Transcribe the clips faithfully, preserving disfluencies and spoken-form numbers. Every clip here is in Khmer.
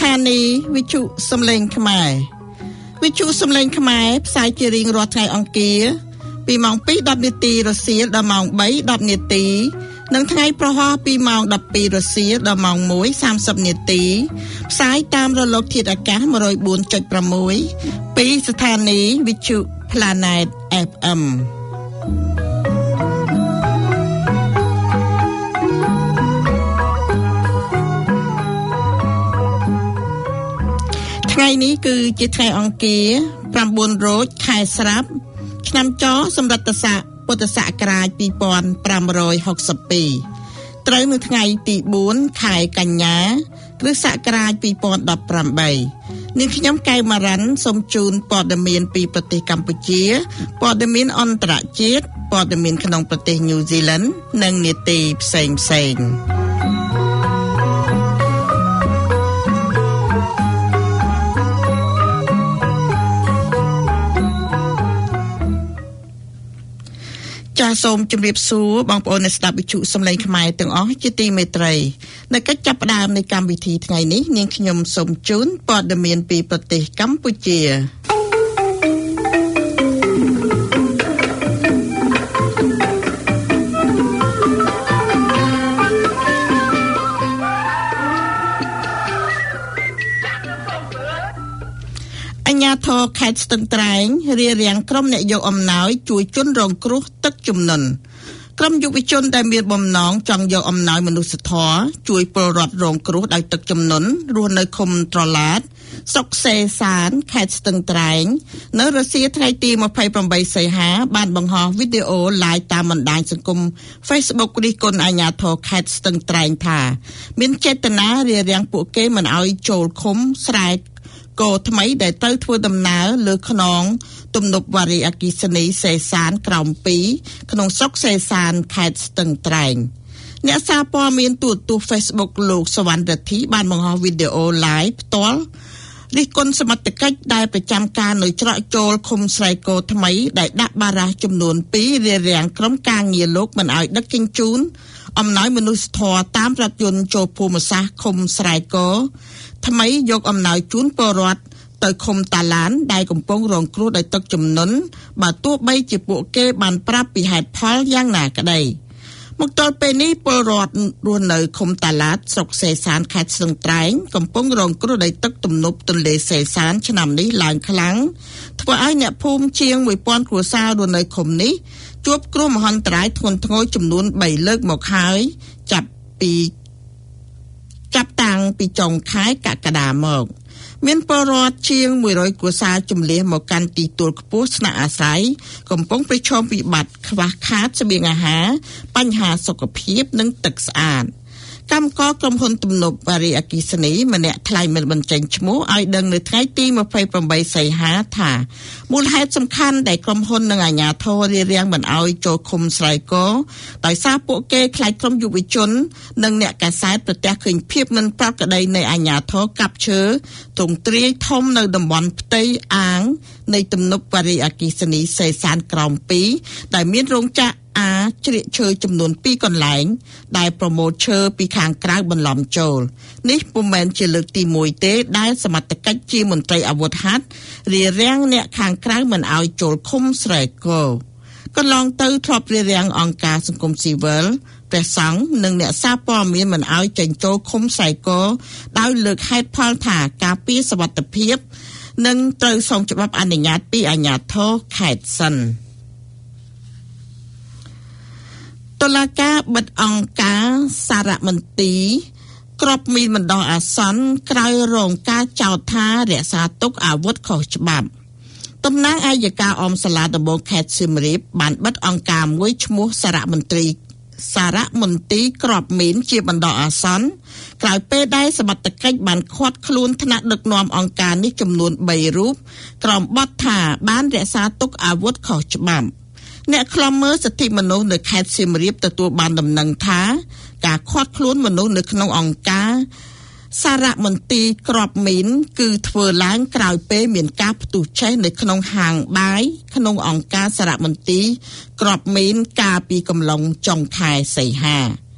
ថានីវិទ្យុសំឡេងខ្មែរវិទ្យុសំឡេងខ្មែរផ្សាយជារៀងរាល់ថ្ងៃអង្គារពីម៉ោង ពីរដប់ នាទីរសៀលដល់ម៉ោង បីដប់ នាទីនិងថ្ងៃប្រហោះពីម៉ោង ដប់ពីរ រសៀលដល់ម៉ោង មួយសាមសិប នាទីផ្សាយតាមរលកធាតុអាកាស một không bốn chấm sáu ពីស្ថានីយ៍វិទ្យុ Planet เอฟ เอ็มថ្ងៃនេះគឺជាថ្ងៃអង្គារ 9 រោច ខែស្រាប់ឆ្នាំចសម្រិតស័កពុទ្ធសករាជ ពីរពាន់ប្រាំរយហុកសិបពីរ ត្រូវនៅថ្ងៃទី បួន ខែកញ្ញា គ្រិស្តសករាជ ពីរពាន់ដប់ប្រាំបី នាងខ្ញុំកែវម៉ារ៉ាន់សូមជូនព័ត៌មានពីប្រទេសកម្ពុជាព័ត៌មានអន្តរជាតិព័ត៌មានក្នុងប្រទេសញូហ្សេឡង់និងនីតិផ្សេងផ្សេងចាសសូមជម្រាបសួរបងប្អូនអ្នកស្ដាប់វិទ្យុសំឡេងខ្មែរទាំងអស់ជាទីមេត្រីនៅកិច្ចចាប់ផ្ដើមនៃកម្មវិធីថ្ងៃនេះនាងខ្ញុំសូមជូនព័ត៌មានពីប្រទេសកម្ពុជាអាជ្ញាធរខេត្តស្ទឹងត្រែងរារាំងក្រុមអ្នកយកអំណោយជួយជនរងគ្រោះទឹកជំនន់ក្រុមយុវជនដែលមានបំណងចង់យកអំណោយមនុស្សធម៌ជួយពលរដ្ឋរងគ្រោះដោយទឹកជំនន់រស់នៅឃុំត្រឡាតស្រុកសេសានខេត្តស្ទឹងត្រែងនៅរសៀលថ្ងៃទី ម្ភៃប្រាំបី សីហាបានបង្ហោះវីដេអូ live តាមបណ្ដាញសង្គម Facebook រិះគន់អាជ្ញាធរខេត្តស្ទឹងត្រែងថាមានចេតនារារាំងពួកគេមិនឲ្យចូលឃុំស្រែកោថ្មីដែលត្រូវធ្វើដំណើរលើខ្នងទំនប់វារីអគ្គិសនីសេសានក្រោមពីរក្នុងស្រុកសេសានខេត្តស្ទឹងត្រែងអ្នកសារព័ត៌មានទូរទស្សន៍ Facebook លោកសវណ្ណរទ្ធីបានបង្ហោះវីដេអូ live ផ្ទាល់រិះគន់សមត្ថកិច្ចដែលប្រចាំការនៅច្រកចូលឃុំស្រែកោថ្មីដែលដាក់បារ៉ាសចំនួនពីររារាំងក្រុមការងារលោកមិនឲ្យដឹកជញ្ជូនអំណោយមនុស្សធម៌តាមរថយន្តចូលភូមិសាស្ត្រឃុំស្រែកោថ្មីយកអំណោយជូនពលរដ្ឋទៅឃុំតាឡានដែលកំពុងរងគ្រោះដោយទឹកជំនន់បើទោះបីជាពួកគេបានប្រាប់ពីហេតុផលយ៉ាងណាក្តីមកទល់ពេលនេះពលរដ្ឋរស់នៅឃុំតាឡាតស្រុកសេសានខេត្តស្ទឹងត្រែងកំពុងរងគ្រោះដោយទឹកទំនប់ទន្លេសេសានឆ្នាំនេះឡើងខ្លាំងធ្វើឲ្យអ្នកភូមិជាង មួយពាន់ គ្រួសាររស់នៅឃុំនេះជួបគ្រោះមហន្តរាយធ្ងន់ធ្ងរចំនួន បី លើកមកហើយចាប់ពីចាប់តាំងពីចុងខែកក្កដាមកមានពលរដ្ឋជាង មួយរយ គ្រួសារជំនះមកកាន់ទីទួលខ្ពស់ស្នាក់អាស្រ័យកំពុងប្រឈមវិបត្តិខ្វះខាតស្បៀងអាហារបញ្ហាសុខភាពនិងទឹកស្អាតកម្មករក្រុមហ៊ុនទំនប់វារីអគ្គិសនីម្នាក់ថ្លែងមិនបញ្ចេញឈ្មោះឲ្យដឹងនៅថ្ងៃទី ម្ភៃប្រាំបី សីហាថាមូលហេតុសំខាន់ដែលក្រុមហ៊ុននិងអាជ្ញាធររារាំងមិនឲ្យចូលឃុំស្រែកោដោយសារពួកគេខ្លាចក្រុមយុវជននិងអ្នកកាសែតប្រទះឃើញភាពមិនប្រក្រតីនៃអាជ្ញាធរកាប់ឈើទ្រង់ទ្រាយធំនៅតំបន់ផ្ទៃអាងនៃទំនប់វារីអគ្គិសនីសេសានក្រោមពីរដែលមានរោងចក្រអាជ្រៀកឈើចំនួន ពីរ កន្លែងដែលប្រមូលឈើពីខាងក្រៅបន្លំចូលនេះពុំមែនជាលើកទីមួយ ទេដែលសមត្ថកិច្ចជាមន្ត្រីអាវុធហត្ថរារាំងអ្នកខាងក្រៅមិនឲ្យចូលឃុំស្រែកោកន្លងទៅធ្លាប់រារាំងអង្គការសង្គមស៊ីវិលព្រះសង្ឃនិងអ្នកសារព័ត៌មានមិនឲ្យចេញចូលឃុំស្រែកោដោយលើកហេតុផលថាការពារសុវត្ថិភាពនិងត្រូវសុំច្បាប់អនុញ្ញាតពីអាជ្ញាធរខេត្តសិនតុលាការបិទអង្គការសារមន្ទីរក្របមីនបណ្ដោះអាសន្នក្រោយរងការចោទថារក្សាទុកអាវុធខុសច្បាប់តំណាងអัยការអមសាលាដំបងខេត្តសៀមរាបបានបិទអង្គការមួយឈ្មោះសារមន្ត្រីសារមន្ទីរក្របមីនជាបណ្ដោះអាសន្នក្រោយពេលដែលសមត្ថកិច្ចបានឃាត់ខ្លួនថ្នាក់ដឹកនាំអង្គការនេះចំនួន បី រូបក្រោមបទថាបានរក្សាទុកអាវុធខុសច្បាប់អ្នកខ្លំមើលសិទ្ធិមនុស្សនៅខេត្តសៀមរាបទទួលបានដំណឹងថាការឃាត់ខ្លួនមនុស្សនៅក្នុងអង្គការសារមន្ទីរក្របមីនគឺធ្វើឡើងក្រោយពេលមានការផ្ទុះឆេះនៅក្នុងហាងបាយក្នុងអង្គការសារមន្ទីរក្របមីនកាលពីកំឡុងចុងខែសីហា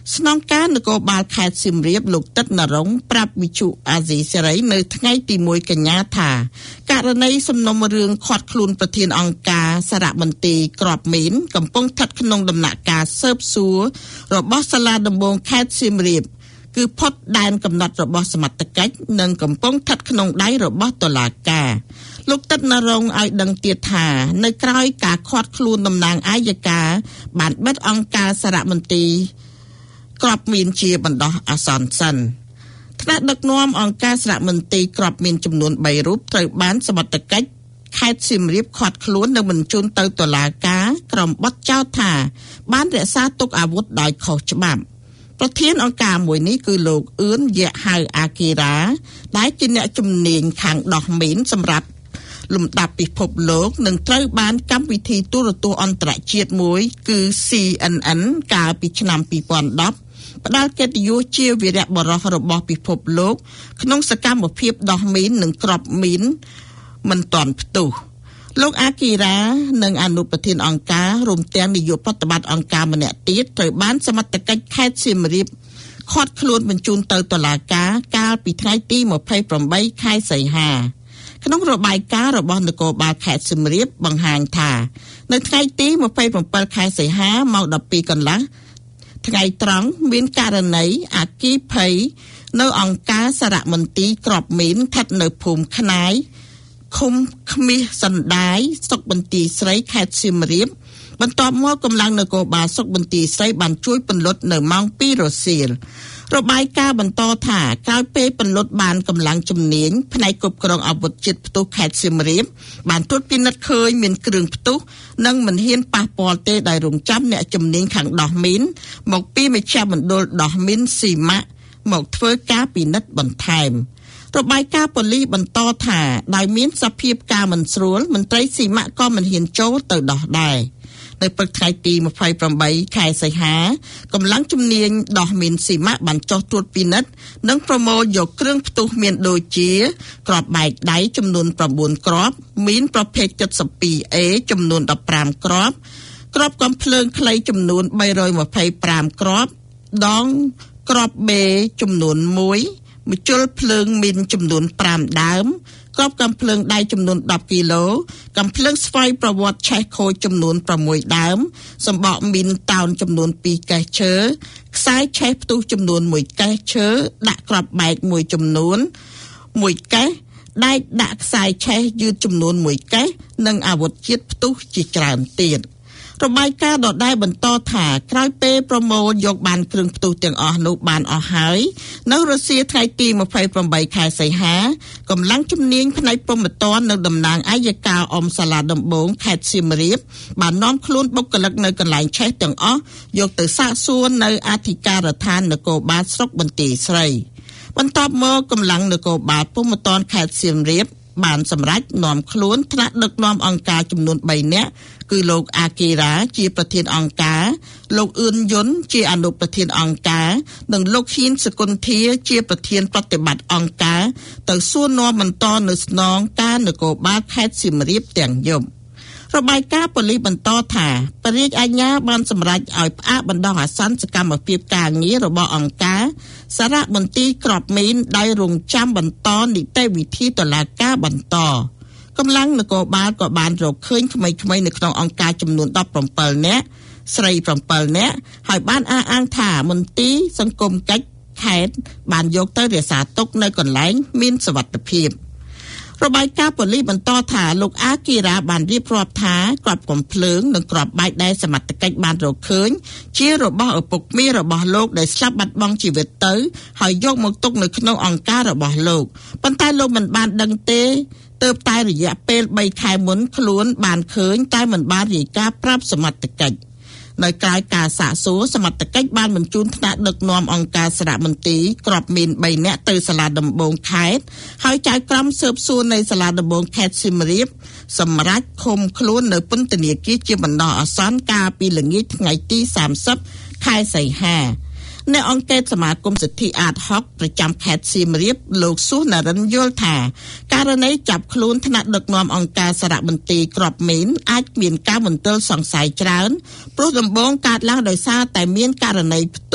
ស្នងការនគរបាលខេត្តសៀមរាបលោកទឹកនរងប្រាប់វិទ្យុអាស៊ីសេរីនៅថ្ងៃទីមួយកញ្ញាថាករណីសំណុំរឿងឃាត់ខ្លួនប្រធានអង្គការសារមន្ទីរក្របមៀនកំពុងស្ថិតក្នុងដំណាក់កាលស៊ើបសួររបស់សាលាដំបងខេត្តសៀមរាបគឺផុតដែនកំណត់របស់សមត្ថកិច្ចនិងកំពុងស្ថិតក្នុងដៃរបស់តុលាការលោកទឹកនរងឲ្យដឹងទៀតថានៅក្រៅការឃាត់ខ្លួនតំណាងអាយកាបានបិទអង្គការសារមន្ទីរក្របមៀនជាបណ្ដោះអាសន្នសិនថ្នាក់ដឹកនាំអង្គការសារមន្ទីរក្របមៀនចំនួនបីរូបត្រូវបានសមត្ថកិច្ចខេត្តសៀមរាបឃាត់ខ្លួននិងបញ្ជូនទៅតុលាការក្រុមបទចោទថាបានរក្សាទុកអាវុធដោយខុសច្បាប់ប្រធានអង្គការមួយនេះគឺលោកអឿនយៈហៅអាគីរ៉ាដែលជាអ្នកជំនាញខាងដោះមីនសម្រាប់លំដាប់ពិភពលោកនឹងត្រូវបានកម្មវិធីទូរទស្សន៍អន្តរជាតិមួយគឺ C N N កាលពីឆ្នាំពីរពាន់ដប់ផ្ដល់កិត្តិយសជាវីរបុរសរបស់ពិភពលោកក្នុងសកម្មភាពដោះមីននិងគ្រាប់មីនមិនទាន់ផ្ទុះលោកអាគីរ៉ានិងអនុប្រធានអង្គការរួមទាំងនាយកប្រតិបត្តិអង្គការម្នាក់ទៀតត្រូវបានសមត្ថកិច្ចខេត្តសៀមរាបឃាត់ខ្លួនបញ្ជូនទៅតុលាការកាលពីថ្ងៃទីម្ភៃប្រាំបីខែសីហាក្នុងរបាយការណ៍របស់នគរបាលខេត្តសៀមរាបបង្ហាញថានៅថ្ងៃទីម្ភៃប្រាំពីរខែសីហាម៉ោងដប់ពីរកន្លះថ្ងៃត្រង់មានករណីអគ្គិភ័យនៅអង្គការសារមន្ទីរក្របមៀនស្ថិតនៅភូមិខ្នាយឃុំខ្មាសសណ្ដាយស្រុកបន្ទាយស្រីខេត្តសៀមរាបបន្ទាប់មកកម្លាំងនគរបាលស្រុកបន្ទាយស្រីបានជួយពន្លត់នៅម៉ោងពីររសៀលរបាយការណ៍បន្តថាក្រោយពេលពន្លត់បានកម្លាំងជំនាញផ្នែកគ្រប់គ្រងអាវុធជាតិផ្ទុះខេត្តសៀមរាបបានត្រួតពិនិត្យឃើញមានគ្រឿងផ្ទុះនិងមិនហ៊ានប៉ះពាល់ទេដោយរងចាំអ្នកជំនាញខាងដោះមីនមកពីមជ្ឈមណ្ឌលដោះមីនស៊ីម៉ាក់មកធ្វើការពិនិត្យបន្ថែមរបាយការណ៍ប៉ូលីសបន្តថាដោយមានសភាពការមិនស្រួលមន្ត្រីស៊ីម៉ាក់ក៏មិនហ៊ានចូលទៅដោះដែរនៅព្រឹកថ្ងៃទីម្ភៃប្រាំបីខែសីហាកម្លាំងជំនាញដោះមីនស៊ីម៉ាក់បានចុះត្រួតពិនិត្យនិងប្រមូលយកគ្រឿងផ្ទុះមានដូចជាគ្រាប់បែកដៃចំនួនប្រាំបួនគ្រាប់មីនប្រភេទ 七十二 A ចំនួនដប់ប្រាំគ្រាប់គ្រាប់កាំភ្លើងខ្លីចំនួនបីរយម្ភៃប្រាំគ្រាប់ដងគ្រាប់ B ចំនួនមួយម្ជុលភ្លើងមីនចំនួនប្រាំដើមគ្រាប់កាំភ្លើងដៃចំនួនដប់គីឡូកាំភ្លើងស្វ័យប្រវត្តិឆេះខូចចំនួនប្រាំមួយដើមសម្បកមីនតោនចំនួនពីរកេសឈើខ្សែឆេះផ្ទុះចំនួនមួយកេសឈើដាក់គ្រាប់បែកមួយចំនួនមួយកេសដែកដាក់ខ្សែឆេះយឺតចំនួនមួយកេសនិងអាវុធជាតិផ្ទុះជាច្រើនទៀតរបាយការណ៍ដដែលបន្តថាក្រោយពេលប្រមូលយកបានគ្រឿងផ្ទុះទាំងអស់នោះបានអស់ហើយនៅរសៀលថ្ងៃទីម្ភៃប្រាំបីខែសីហាកម្លាំងជំនាញផ្នែកព្រំប្រទាននៅតំណាងអាយកាអមសាលាដំបងខេត្តសៀមរាបបាននាំខ្លួនបុគ្គលិកនៅកន្លែងឆេះទាំងអស់យកទៅសាកសួរនៅអធិការដ្ឋាននគរបាលស្រុកបន្ទាយស្រីបន្ទាប់មកកម្លាំងនគរបាលព្រំប្រទានខេត្តសៀមរាបបានសម្រេចនាំខ្លួនថ្នាក់ដឹកនាំអង្គការចំនួនបីនាក់គឺលោកអាគីរ៉ាជាប្រធានអង្គការលោកអឿនយុនជាអនុប្រធានអង្គការនិងលោកហ៊ីនសកុនធាជាប្រធានប្រតិបត្តិអង្គការទៅសួរនាំបន្តនៅស្នងការនគរបាលខេត្តសៀមរាបទាំងយប់របាយការណ៍ប៉ូលីសបន្តថាបរិយាអាជ្ញាបានសម្រេចឲ្យផ្អាកបណ្ដោះអាសន្នសកម្មភាពការងាររបស់អង្គការសារមន្ទីរក្របមៀនដោយរងចាំបន្តនីតិវិធីតុលាការបន្តកម្លាំងនគរបាលក៏បានរកឃើញក្មេងៗនៅក្នុងអង្គការចំនួនដប់ប្រាំពីរនាក់ស្រីប្រាំពីរនាក់ហើយបានអះអាងថាមន្ទីរសង្គមកិច្ចខេត្តបានយកទៅរក្សាទុកនៅកន្លែងមានសុវត្ថិភាពរបាយការណ៍ប៉ូលីសបន្តថាលោកអាគីរ៉ាបានរៀបរាប់ថាគ្រាប់កំភ្លើងនិងគ្រាប់បែកដែលសមត្ថកិច្ចបានរកឃើញជារបស់ឪពុកមីរបស់លោកដែលស្លាប់បាត់បង់ជីវិតទៅហើយយកមកទុកនៅក្នុងអង្គការរបស់លោកប៉ុន្តែលោកមិនបានដឹងទេទើបតែរយៈពេលបីខែមុនខ្លួនបានឃើញតែមិនបានរាយការណ៍ប្រាប់សមត្ថកិច្ចនៅក្រៅការសាកសួរសមត្ថកិច្ចបានបញ្ជូនថ្នាក់ដឹកនាំអង្គការសារមន្ទីរក្របមៀនបីនាក់ទៅសាលាដំបងខេត្តហើយចៅក្រមស៊ើបសួរនៃសាលាដំបងខេត្តសៀមរាបសម្រាប់ឃុំខ្លួននៅពន្ធនាគារជាបណ្ដោះអាសន្នកាលពីល្ងាចថ្ងៃទីសាមសិបខែសីហាអ្នកអង្គការសមាគមសិទ្ធិអាតហុកប្រចាំខេត្តសៀមរាបលោកសុនរិនយល់ថាករណីចាប់ខ្លួនថ្នាក់ដឹកនាំអង្គការសារមន្ទីរក្របមៀនអាចមានការមន្ទិលសង្ស័យច្រើនព្រោះដំបូងកើតឡើងដោយសារតែមានករណីផ្ទុះ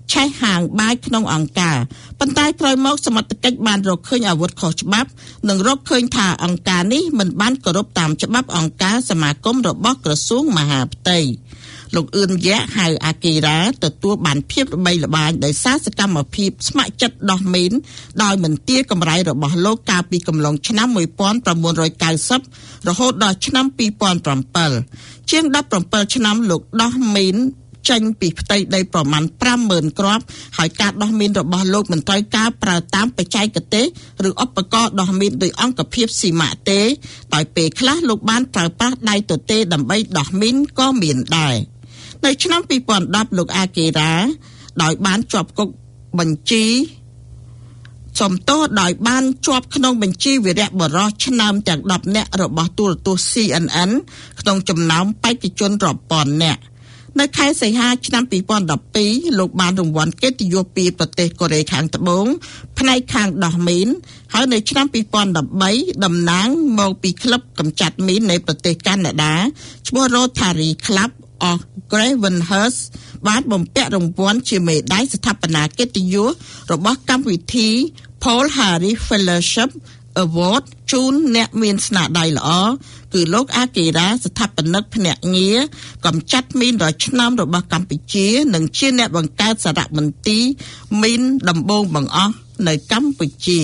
ឆេះហាងបាយក្នុងអង្គការប៉ុន្តែក្រោយមកសមត្ថកិច្ចបានរកឃើញអាវុធខុសច្បាប់និងរកឃើញថាអង្គការនេះមិនបានគោរពតាមច្បាប់អង្គការសមាគមរបស់ក្រសួងមហាផ្ទៃលោកអឿនយៈហៅអាគីរ៉ាទទួលបានភាពល្បីល្បាញដោយសារសកម្មភាពស្ម័គ្រចិត្តដោះមីនដោយមិនទារកម្រៃរបស់លោកកាលពីកំឡុងឆ្នាំnineteen ninetyរហូតដល់ឆ្នាំtwo thousand sevenជាងseventeenឆ្នាំលោកដោះមីនចេញពីផ្ទៃដីប្រមាណfive thousandគ្រាប់ហើយការដោះមីនរបស់លោកមិនត្រូវការប្រើតាមបច្ចេកទេសឬឧបករណ៍ដោះមីនដោយអង្គភាពស៊ីម៉ាក់ទេដោយពេលខ្លះលោកបានប្រើប្រាស់ដៃទទេដើម្បីដោះមីនក៏មានដែរនៅឆ្នាំtwo thousand tenលោកអាគីរ៉ាដោយបានជាប់គុកបញ្ជីសំទោសដោយបានជាប់ក្នុងបញ្ជីវីរៈបុរសឆ្នើមទាំងtenនាក់របស់ទូរទស្សន៍ C N N ក្នុងចំណោមបេក្ខជនរាប់ពាន់នាក់នៅខែសីហាឆ្នាំtwo thousand twelveលោកបានរង្វាន់កិត្តិយសពីប្រទេសកូរ៉េខាងត្បូងផ្នែកខាងដោះមីនហើយនៅឆ្នាំtwo thousand thirteenតំណាងមកពីក្លឹបកម្ចាត់មីននៃប្រទេសកាណាដាឈ្មោះ Rotary Club of Gravenhurst បានបំពាក់រង្វាន់ជាមេដាយស្ថាបនាកិត្តិយសរបស់កម្មវិធី Paul Harris Fellowship Award ជូនអ្នកមានស្នាដៃល្អគឺលោកអាគីរ៉ាស្ថាបនិកភ្នាក់ងារកម្ចាត់មីនដ៏ឆ្នើមរបស់កម្ពុជានិងជាអ្នកបង្កើតសារមន្ទីរមីនដំបូងបង្អស់នៅកម្ពុជា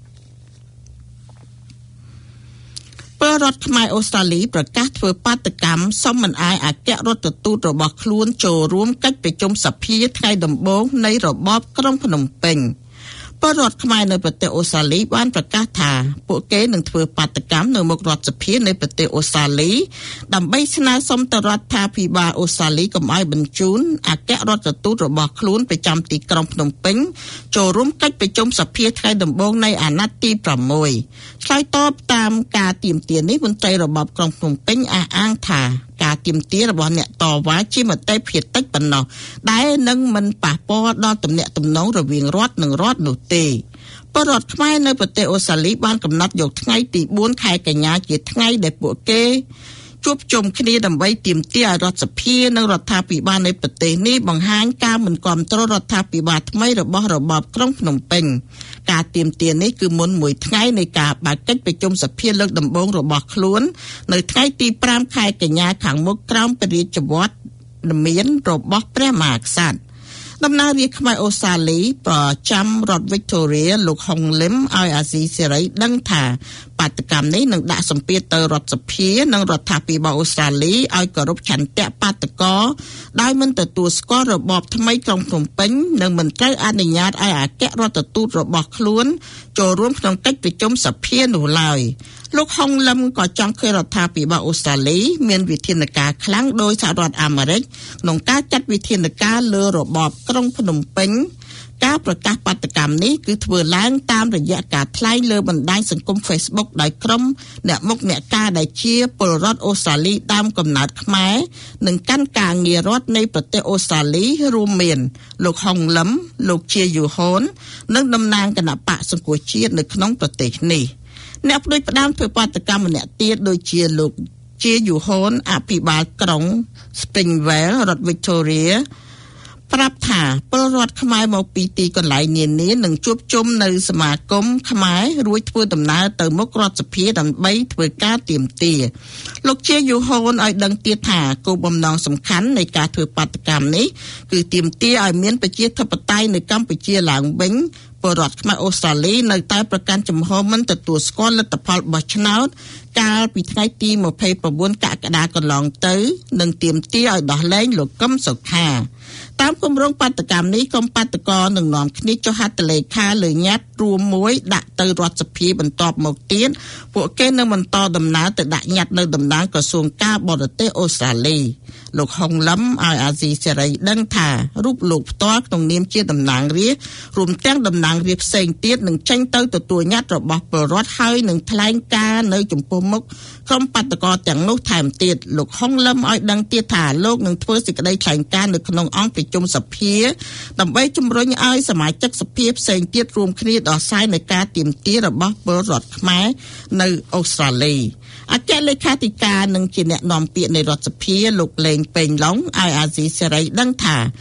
ពលរដ្ឋខ្មែរអូស្ត្រាលីប្រកាសធ្វើបាតកម្មសុំមិនអាយអគ្គរដ្ឋទូតរបស់ខ្លួនចូលរួមកិច្ចប្រជុំសភាថ្ងៃដំបូងនៃរបបក្រុងភ្នំពេញពលរដ្ឋខ្មែរនៅប្រទេសអូស្ត្រាលីបានប្រកាសថាពួកគេនឹងធ្វើបាតកម្មនៅមុខរដ្ឋសភានៃប្រទេសអូស្ត្រាលីដើម្បីស្នើសុំទៅរដ្ឋាភិបាលអូស្ត្រាលីកុំឲ្យបញ្ជូនអគ្គរដ្ឋទូតរបស់ខ្លួនប្រចាំទីក្រុងភ្នំពេញចូលរួមកិច្ចប្រជុំសភាថ្ងៃដំបូងនៃអាណត្តិទីsixឆ្លើយតបតាមការទាមទារនេះមន្ត្រីរបបក្រុងភ្នំពេញអះអាងថាការទាមទាររបស់អ្នកតវ៉ាជាមតិភាគតិចប៉ុណ្ណោះដែលនឹងមិនប៉ះពាល់ដល់ទំនាក់ទំនងរវាងរដ្ឋនិងរដ្ឋនោះទេពលរដ្ឋខ្មែរនៅប្រទេសអូស្ត្រាលីបានកំណត់យកថ្ងៃទីfourខែកញ្ញាជាថ្ងៃដែលពួកគេជួបជុំគ្នាដើម្បីទាមទារឲ្យរដ្ឋសភានិងរដ្ឋាភិបាលនៃប្រទេសនេះបង្ហាញការមិនគាំទ្ររដ្ឋាភិបាលថ្មីរបស់របបក្រុងភ្នំពេញការទាមទារនេះគឺមុនមួយថ្ងៃនៃការបើកកិច្ចប្រជុំសភាលើកដំបូងរបស់ខ្លួននៅថ្ងៃទីfiveខែកញ្ញាខាងមុខក្រោមព្រះរាជវត្តមានរបស់ព្រះមហាក្សត្រដំណើររាជខ្មែរអូស្ត្រាលីប្រចាំរដ្ឋ Victoria លោកហុងលឹមឲ្យអាស៊ីសេរីដឹងថាបាតកម្មនេះនឹងដាក់សម្ពាធទៅរដ្ឋសភានិងរដ្ឋាភិបាលអូស្ត្រាលីឲ្យគោរពឆន្ទៈបាតកោដោយមិនទទួលស្គាល់របបថ្មីក្រុងភ្នំពេញនិងមិនត្រូវអនុញ្ញាតឲ្យអគ្គរដ្ឋទូតរបស់ខ្លួនចូលរួមក្នុងកិច្ចប្រជុំសភានោះឡើយលោកហុងលឹមក៏ចង់ឃើញរដ្ឋាភិបាលអូស្ត្រាលីមានវិធានការខ្លាំងដោយសហរដ្ឋអាមេរិកក្នុងការចាត់វិធានការលើរបបក្រុងភ្នំពេញការប្រកាសបាតកម្មនេះគឺធ្វើឡើងតាមរយៈការថ្លែងលើបណ្ដាញសង្គម Facebook ដោយក្រុមអ្នកមុខអ្នកការដែលជាពលរដ្ឋអូស្ត្រាលីដើមកំណើតខ្មែរនិងកាន់ការងាររដ្ឋនៃប្រទេសអូស្ត្រាលីរួមមានលោកហុងលឹមលោកជាយូហូននិងតំណាងគណៈបកសង្គ្រោះជាតិនៅក្នុងប្រទេសនេះអ្នកផ្ដួចផ្ដើមធ្វើបាតកម្មម្នាក់ទៀតដូចជាលោកជាយូហូនអភិបាលក្រុង Springvale រដ្ឋ Victoria ប្រាប់ថាពលរដ្ឋខ្មែរមកពីទីកន្លែងនានានឹងជួបជុំនៅសមាគមខ្មែររួចធ្វើដំណើរទៅមុខរដ្ឋសភាដើម្បីធ្វើការទាមទារលោកជាយូហូនឲ្យដឹងទៀតថាគោលបំណងសំខាន់នៃការធ្វើបាតកម្មនេះគឺទាមទារឲ្យមានប្រជាធិបតេយ្យនៅកម្ពុជាឡើងវិញពលរដ្ឋខ្មែរអូស្ត្រាលីនៅតែប្រកាន់ជំហរមិនទទួលស្គាល់លទ្ធផលបោះឆ្នោតកាលពីថ្ងៃទីtwenty-nineកក្កដាកន្លងទៅនិងទាមទារឲ្យដោះលែងលោកកឹមសុខាតាមគម្រោងបាតកម្មនេះក្រុមបាតកោនឹងនាំគ្នាចុះហត្ថលេខាលើញត្តិរួមមួយដាក់ទៅរដ្ឋសភាបន្ទាប់មកទៀតពួកគេនឹងបន្តដំណើរទៅដាក់ញត្តិនៅតំណាងក្រសួងការបរទេសអូស្ត្រាលីលោកហុងលឹមឲ្យអាស៊ីសេរីដឹងថារូបលោកផ្ទាល់ក្នុងនាមជាតំណាងរាស្ត្ររួមទាំងតំណាងរាស្ត្រផ្សេងទៀតនឹងចេញទៅទទួលញត្តិរបស់ពលរដ្ឋហើយនឹងថ្លែងការណ៍នៅចំពោះមុខក្រុមបាតកោទាំងនោះថែមទៀតលោកហុងលឹមឲ្យដឹងទៀតថាលោកនឹងធ្វើសេចក្តីថ្លែងការណ៍នៅក្នុងអង្គប្រជុំសភាដើម្បីជំរុញឲ្យសមាជិកសភាផ្សេងទៀតរួមគ្នាដោះស្រាយនៃការទាមទាររបស់ពលរដ្ឋខ្មែរនៅអូស្ត្រាលីអគ្គលេខាធិការនិងជាអ្នកនាំពាក្យនៃរដ្ឋសភាលោកលេងពេញឡុងឲ្យអាស៊ីសេរីដឹងថា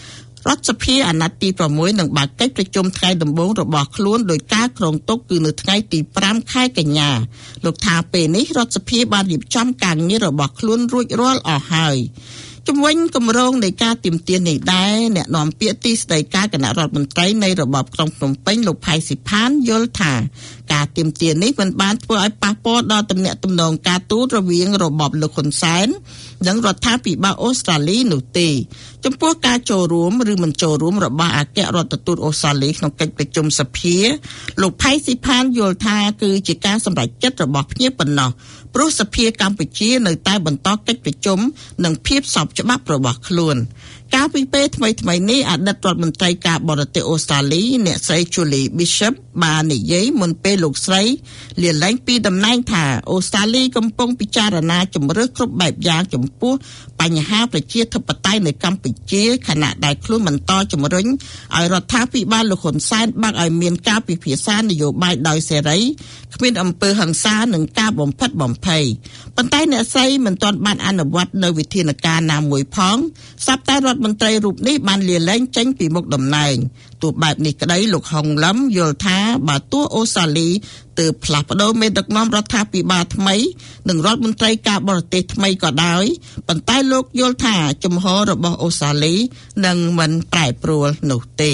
រដ្ឋសភាអាណត្តិទីsáuនឹងបើកកិច្ចប្រជុំថ្ងៃដំបូងរបស់ខ្លួនដោយការគ្រងទុកគឺនៅថ្ងៃទី5ខែកញ្ញាលោកថាពេលនេះរដ្ឋសភាបានរៀបចំការងាររបស់ខ្លួនរួចរាល់អស់ហើយជំវិញគម្រោងនៃការទាមទារនេះដែរអ្នកនាំពាក្យទីស្តីការគណៈរដ្ឋមន្ត្រីនៃរបបក្រុងភ្នំពេញលោកផៃស៊ីផានយល់ថាការទាមទារនេះមិនបានធ្វើឲ្យប៉ះពាល់ដល់ទំនាក់ទំនងការទូតរវាងរបបលោកហ៊ុនសែននិងរដ្ឋាភិបាលអូស្ត្រាលីនោះទេចំពោះការចូលរួមឬមិនចូលរួមរបស់អគ្គរដ្ឋទូតអូស្ត្រាលីក្នុងកិច្ចប្រជុំសភាលោកផៃស៊ីផានយល់ថាគឺជាការសម្រេចចិត្តរបស់ភ្ញៀវប៉ុណ្ណោះព្រោះសភាកម្ពុជានៅតែបន្តកិច្ចប្រជុំនិងភាពស្របច្បាប់របស់ខ្លួនកាលពីពេលថ្មីៗនេះអតីតរដ្ឋមន្ត្រីការបរទេសអូស្ត្រាលីអ្នកស្រី Julie Bishop បាននិយាយមុនពេលលោកស្រីលាលែងពីតំណែងថាអូស្ត្រាលីកំពុងពិចារណាជំរើសគ្រប់បែបយ៉ាងចំពោះបញ្ហាប្រជាធិបតេយ្យនៅកម្ពុជាខណៈដែលខ្លួនបន្តជំរុញឲ្យរដ្ឋាភិបាលលោកហ៊ុនសែនបើកឲ្យមានការពិភាក្សានយោបាយដោយសេរីគ្មានអំពើហិង្សានិងការបំផិតបំភ័យប៉ុន្តែអ្នកស្រីមិនទាន់បានអនុវត្តនៅវិធានការណាមួយផងស្រាប់តែរដ្ឋមន្ត្រីរូបនេះបានលាលែងចេញពីមុខតំណែងទោះបែបនេះក្តីលោកហុងលឹមយល់ថាបើទោះអូស្ត្រាលីទើបផ្លាស់ប្ដូរមេដឹកនាំរដ្ឋាភិបាលថ្មីនិងរដ្ឋមន្ត្រីការបរទេសថ្មីក៏ដោយប៉ុន្តែលោកយល់ថាជំហររបស់អូស្ត្រាលីនឹងមិនប្រែប្រួលនោះទេ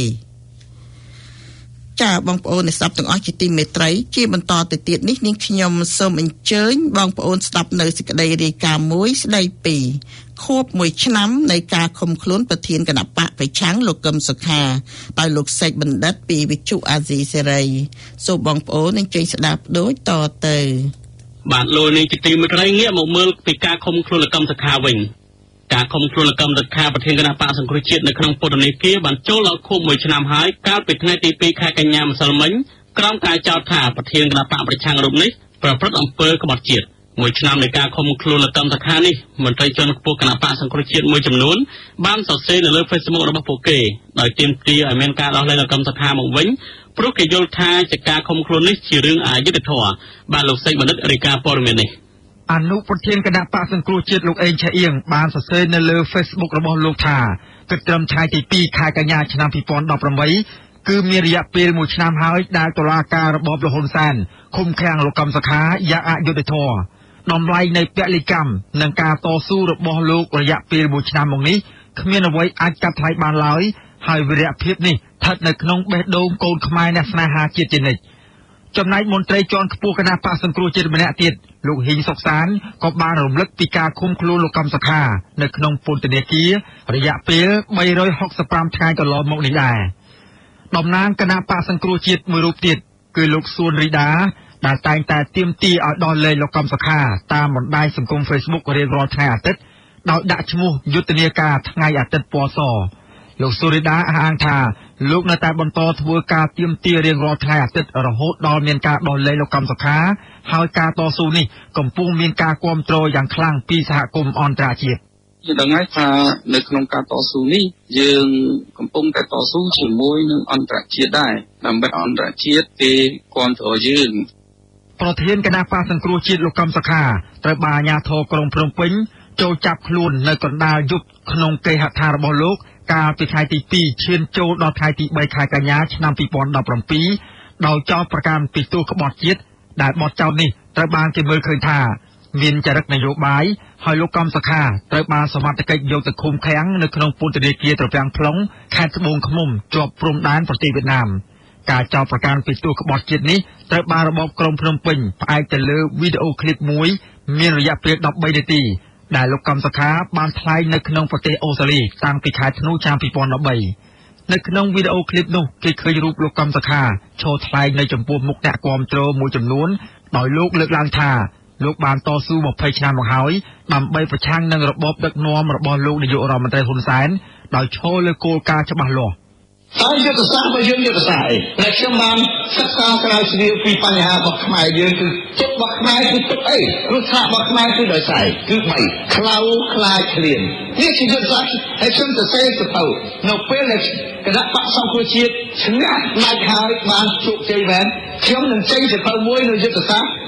ចាបងប្អូនអ្នកស្ដាប់ទាំងអស់ជាទីមេត្រីជាបន្តទៅទៀតនេះនាងខ្ញុំសូមអញ្ជើញបងប្អូនស្ដាប់នៅសេចក្តីរាយការណ៍មួយស្ដីពីខួបមួយឆ្នាំនៃការឃុំខ្លួនប្រធានគណៈបកប្រឆាំងលោកកឹមសុខាដោយលោកសេកបណ្ឌិតពីវិទ្យុអាស៊ីសេរីសូមបងប្អូនអញ្ជើញស្ដាប់ដូចតទៅបាទលោកនាងជាទីមេត្រីងាកមកមើលពីការឃុំខ្លួនលោកកឹមសុខាវិញការឃុំខ្លួនលោកកឹមសុខាប្រធានគណៈបកសង្គ្រោះជាតិនៅក្នុងពន្ធនាគារបានចូលដល់ខួបមួយឆ្នាំហើយកាលពីថ្ងៃទីពីរខែកញ្ញាម្សិលមិញក្រោមការចោទថាប្រធានគណៈបកប្រឆាំងរូបនេះប្រព្រឹត្តអំពើក្បត់ជាតិមួយឆ្នាំនៃការឃុំខ្លួនលោកកឹមសុខានេះមន្ត្រីជាន់ខ្ពស់គណៈបកសង្គ្រោះជាតិមួយចំនួនបានសរសេរនៅលើ Facebook របស់ពួកគេដោយទាមទារឲ្យមានការដោះលែងលោកកឹមសុខាមកវិញព្រោះគេយល់ថាជាការឃុំខ្លួននេះជារឿងអយុត្តិធម៌បានលោកសេកបណ្ឌិតរាយការណ៍ព័ត៌មាននេះអនុប្រធានគណៈបកសង្គ្រោះជាតិលោកអេងឆៃអៀងបានសរសេរនៅលើ Facebook របស់លោកថាគិតត្រឹមថ្ងៃទីពីរខែកញ្ញាឆ្នាំពីរពាន់ដប់ប្រាំបីគឺមានរយៈពេលមួយឆ្នាំហើយដែលតុលាការរបបលហ៊ុនសែនឃុំឃាំងលោកកឹមសុខាយ៉ាងអយុត្តិធម៌តម្លៃនៃពលិកម្មនិងការតស៊ូរបស់លោករយៈពេលមួយឆ្នាំមកនេះគ្មានអ្វីអាចកាត់ថ្លៃបានឡើយហើយវីរភាពនេះស្ថិតនៅក្នុងបេះដូងកូនខ្មែរអ្នកស្នេហាជាតិជានិច្ចចំណែកមន្ត្រីជាន់ខ្ពស់គណៈបកសង្គ្រោះជាតិម្នាក់ទៀតលោកហ៊ីងសុកសានក៏បានរំលឹកពីការឃុំខ្លួនលោកកឹមសុខានៅក្នុងពន្ធនាគាររយៈពេលបីរយហុកសិបប្រាំថ្ងៃកន្លងមកនេះដែរតំណាងគណៈបកសង្គ្រោះជាតិមួយរូបទៀតគឺលោកសួនរីដាដែលតែងតែទាមទារឲ្យដោះលែងលោកកឹមសុខាតាមបណ្ដាញសង្គម Facebook រៀងរាល់ថ្ងៃអាទិត្យដោយដាក់ឈ្មោះយុទ្ធនាការថ្ងៃអាទិត្យពណ៌សលោកសូរីដាអះអាងថាលោកនៅតែបន្តធ្វើការទាមទាររៀងរាល់ថ្ងៃអាទិត្យរហូតដល់មានការដោះលែងលោកកឹមសុខាហើយការតស៊ូនេះកំពុងមានការគាំទ្រយ៉ាងខ្លាំងពីសហគមន៍អន្តរជាតិយើងដឹងហើយថានៅក្នុងការតស៊ូនេះយើងកំពុងតែតស៊ូជាមួយនឹងអន្តរជាតិដែរដើម្បីអន្តរជាតិគេគាំទ្រយើងប្រធានគណៈបកសង្គ្រោះជាតិលោកកឹមសុខាត្រូវបានអាជ្ញាធរក្រុងភ្នំពេញចូលចាប់ខ្លួននៅកណ្ដាលយប់ក្នុងគេហដ្ឋានរបស់លោកកាលពីថ្ងៃទីពីរឈានចូលដល់ថ្ងៃទីបីខែកញ្ញាឆ្នាំពីរពាន់ដប់ប្រាំពីរដោយចោទប្រកាន់ពីទោសក្បត់ជាតិដែលបទចោទនេះត្រូវបានគេមើលឃើញថាមានចរិតនយោបាយហើយលោកកឹមសុខាត្រូវបានសមត្ថកិច្ចយកទៅឃុំឃាំងនៅក្នុងពន្ធនាគារត្រពាំង plong ខេត្តត្បូងឃ្មុំជាប់ព្រំដែនប្រទេសវៀតណាមការចោទប្រកាន់ពីទោសក្បត់ជាតិនេះត្រូវបានរបបក្រុងភ្នំពេញផ្អែកទៅលើវីដេអូឃ្លីបមួយមានរយៈពេលដប់បីនាទីដែលលោកកឹមសុខាបានថ្លែងនៅក្នុងប្រទេសអូស្ត្រាលីតាំងពីខែធ្នូឆ្នាំពីរពាន់ដប់បីនៅក្នុងវីដេអូឃ្លីបនោះគេឃើញរូបលោកកឹមសុខាឈរថ្លែងនៅចំពោះមុខអ្នកគាំទ្រមួយចំនួនដោយលោកលើកឡើងថាលោកបានតស៊ូម្ភៃឆ្នាំមកហើយដើម្បីប្រឆាំងនឹងរបបដឹកនាំរបស់លោកនាយករដ្ឋមន្ត្រីហ៊ុនសែនដោយឈរលើគោលការណ៍ច្បាស់លាស់ហើយយុទ្ធសាស្ត្ររបស់យើងយុទ្ធសាស្ត្រអីតែខ្ញុំបានសិក្សាស្រាវជ្រាវពីបញ្ហារបស់ខ្មែរយើងគឺទុករបស់ខ្មែរគឺទុកអីគ្រោះថ្នាក់របស់ខ្មែរគឺដោយសារគឺបីខ្លៅខ្លាចឃ្លាននេះជាយុទ្ធសាស្ត្រហើយខ្ញុំទៅសេសភៅនៅពេលដែលគណៈបកសង្គ្រោះជាតិឈ្នះដាច់ហើយបានជោគជ័យមែនខ្ញុំនឹងចេញសភៅមួយនៅយុទ្ធសាស្ត្រ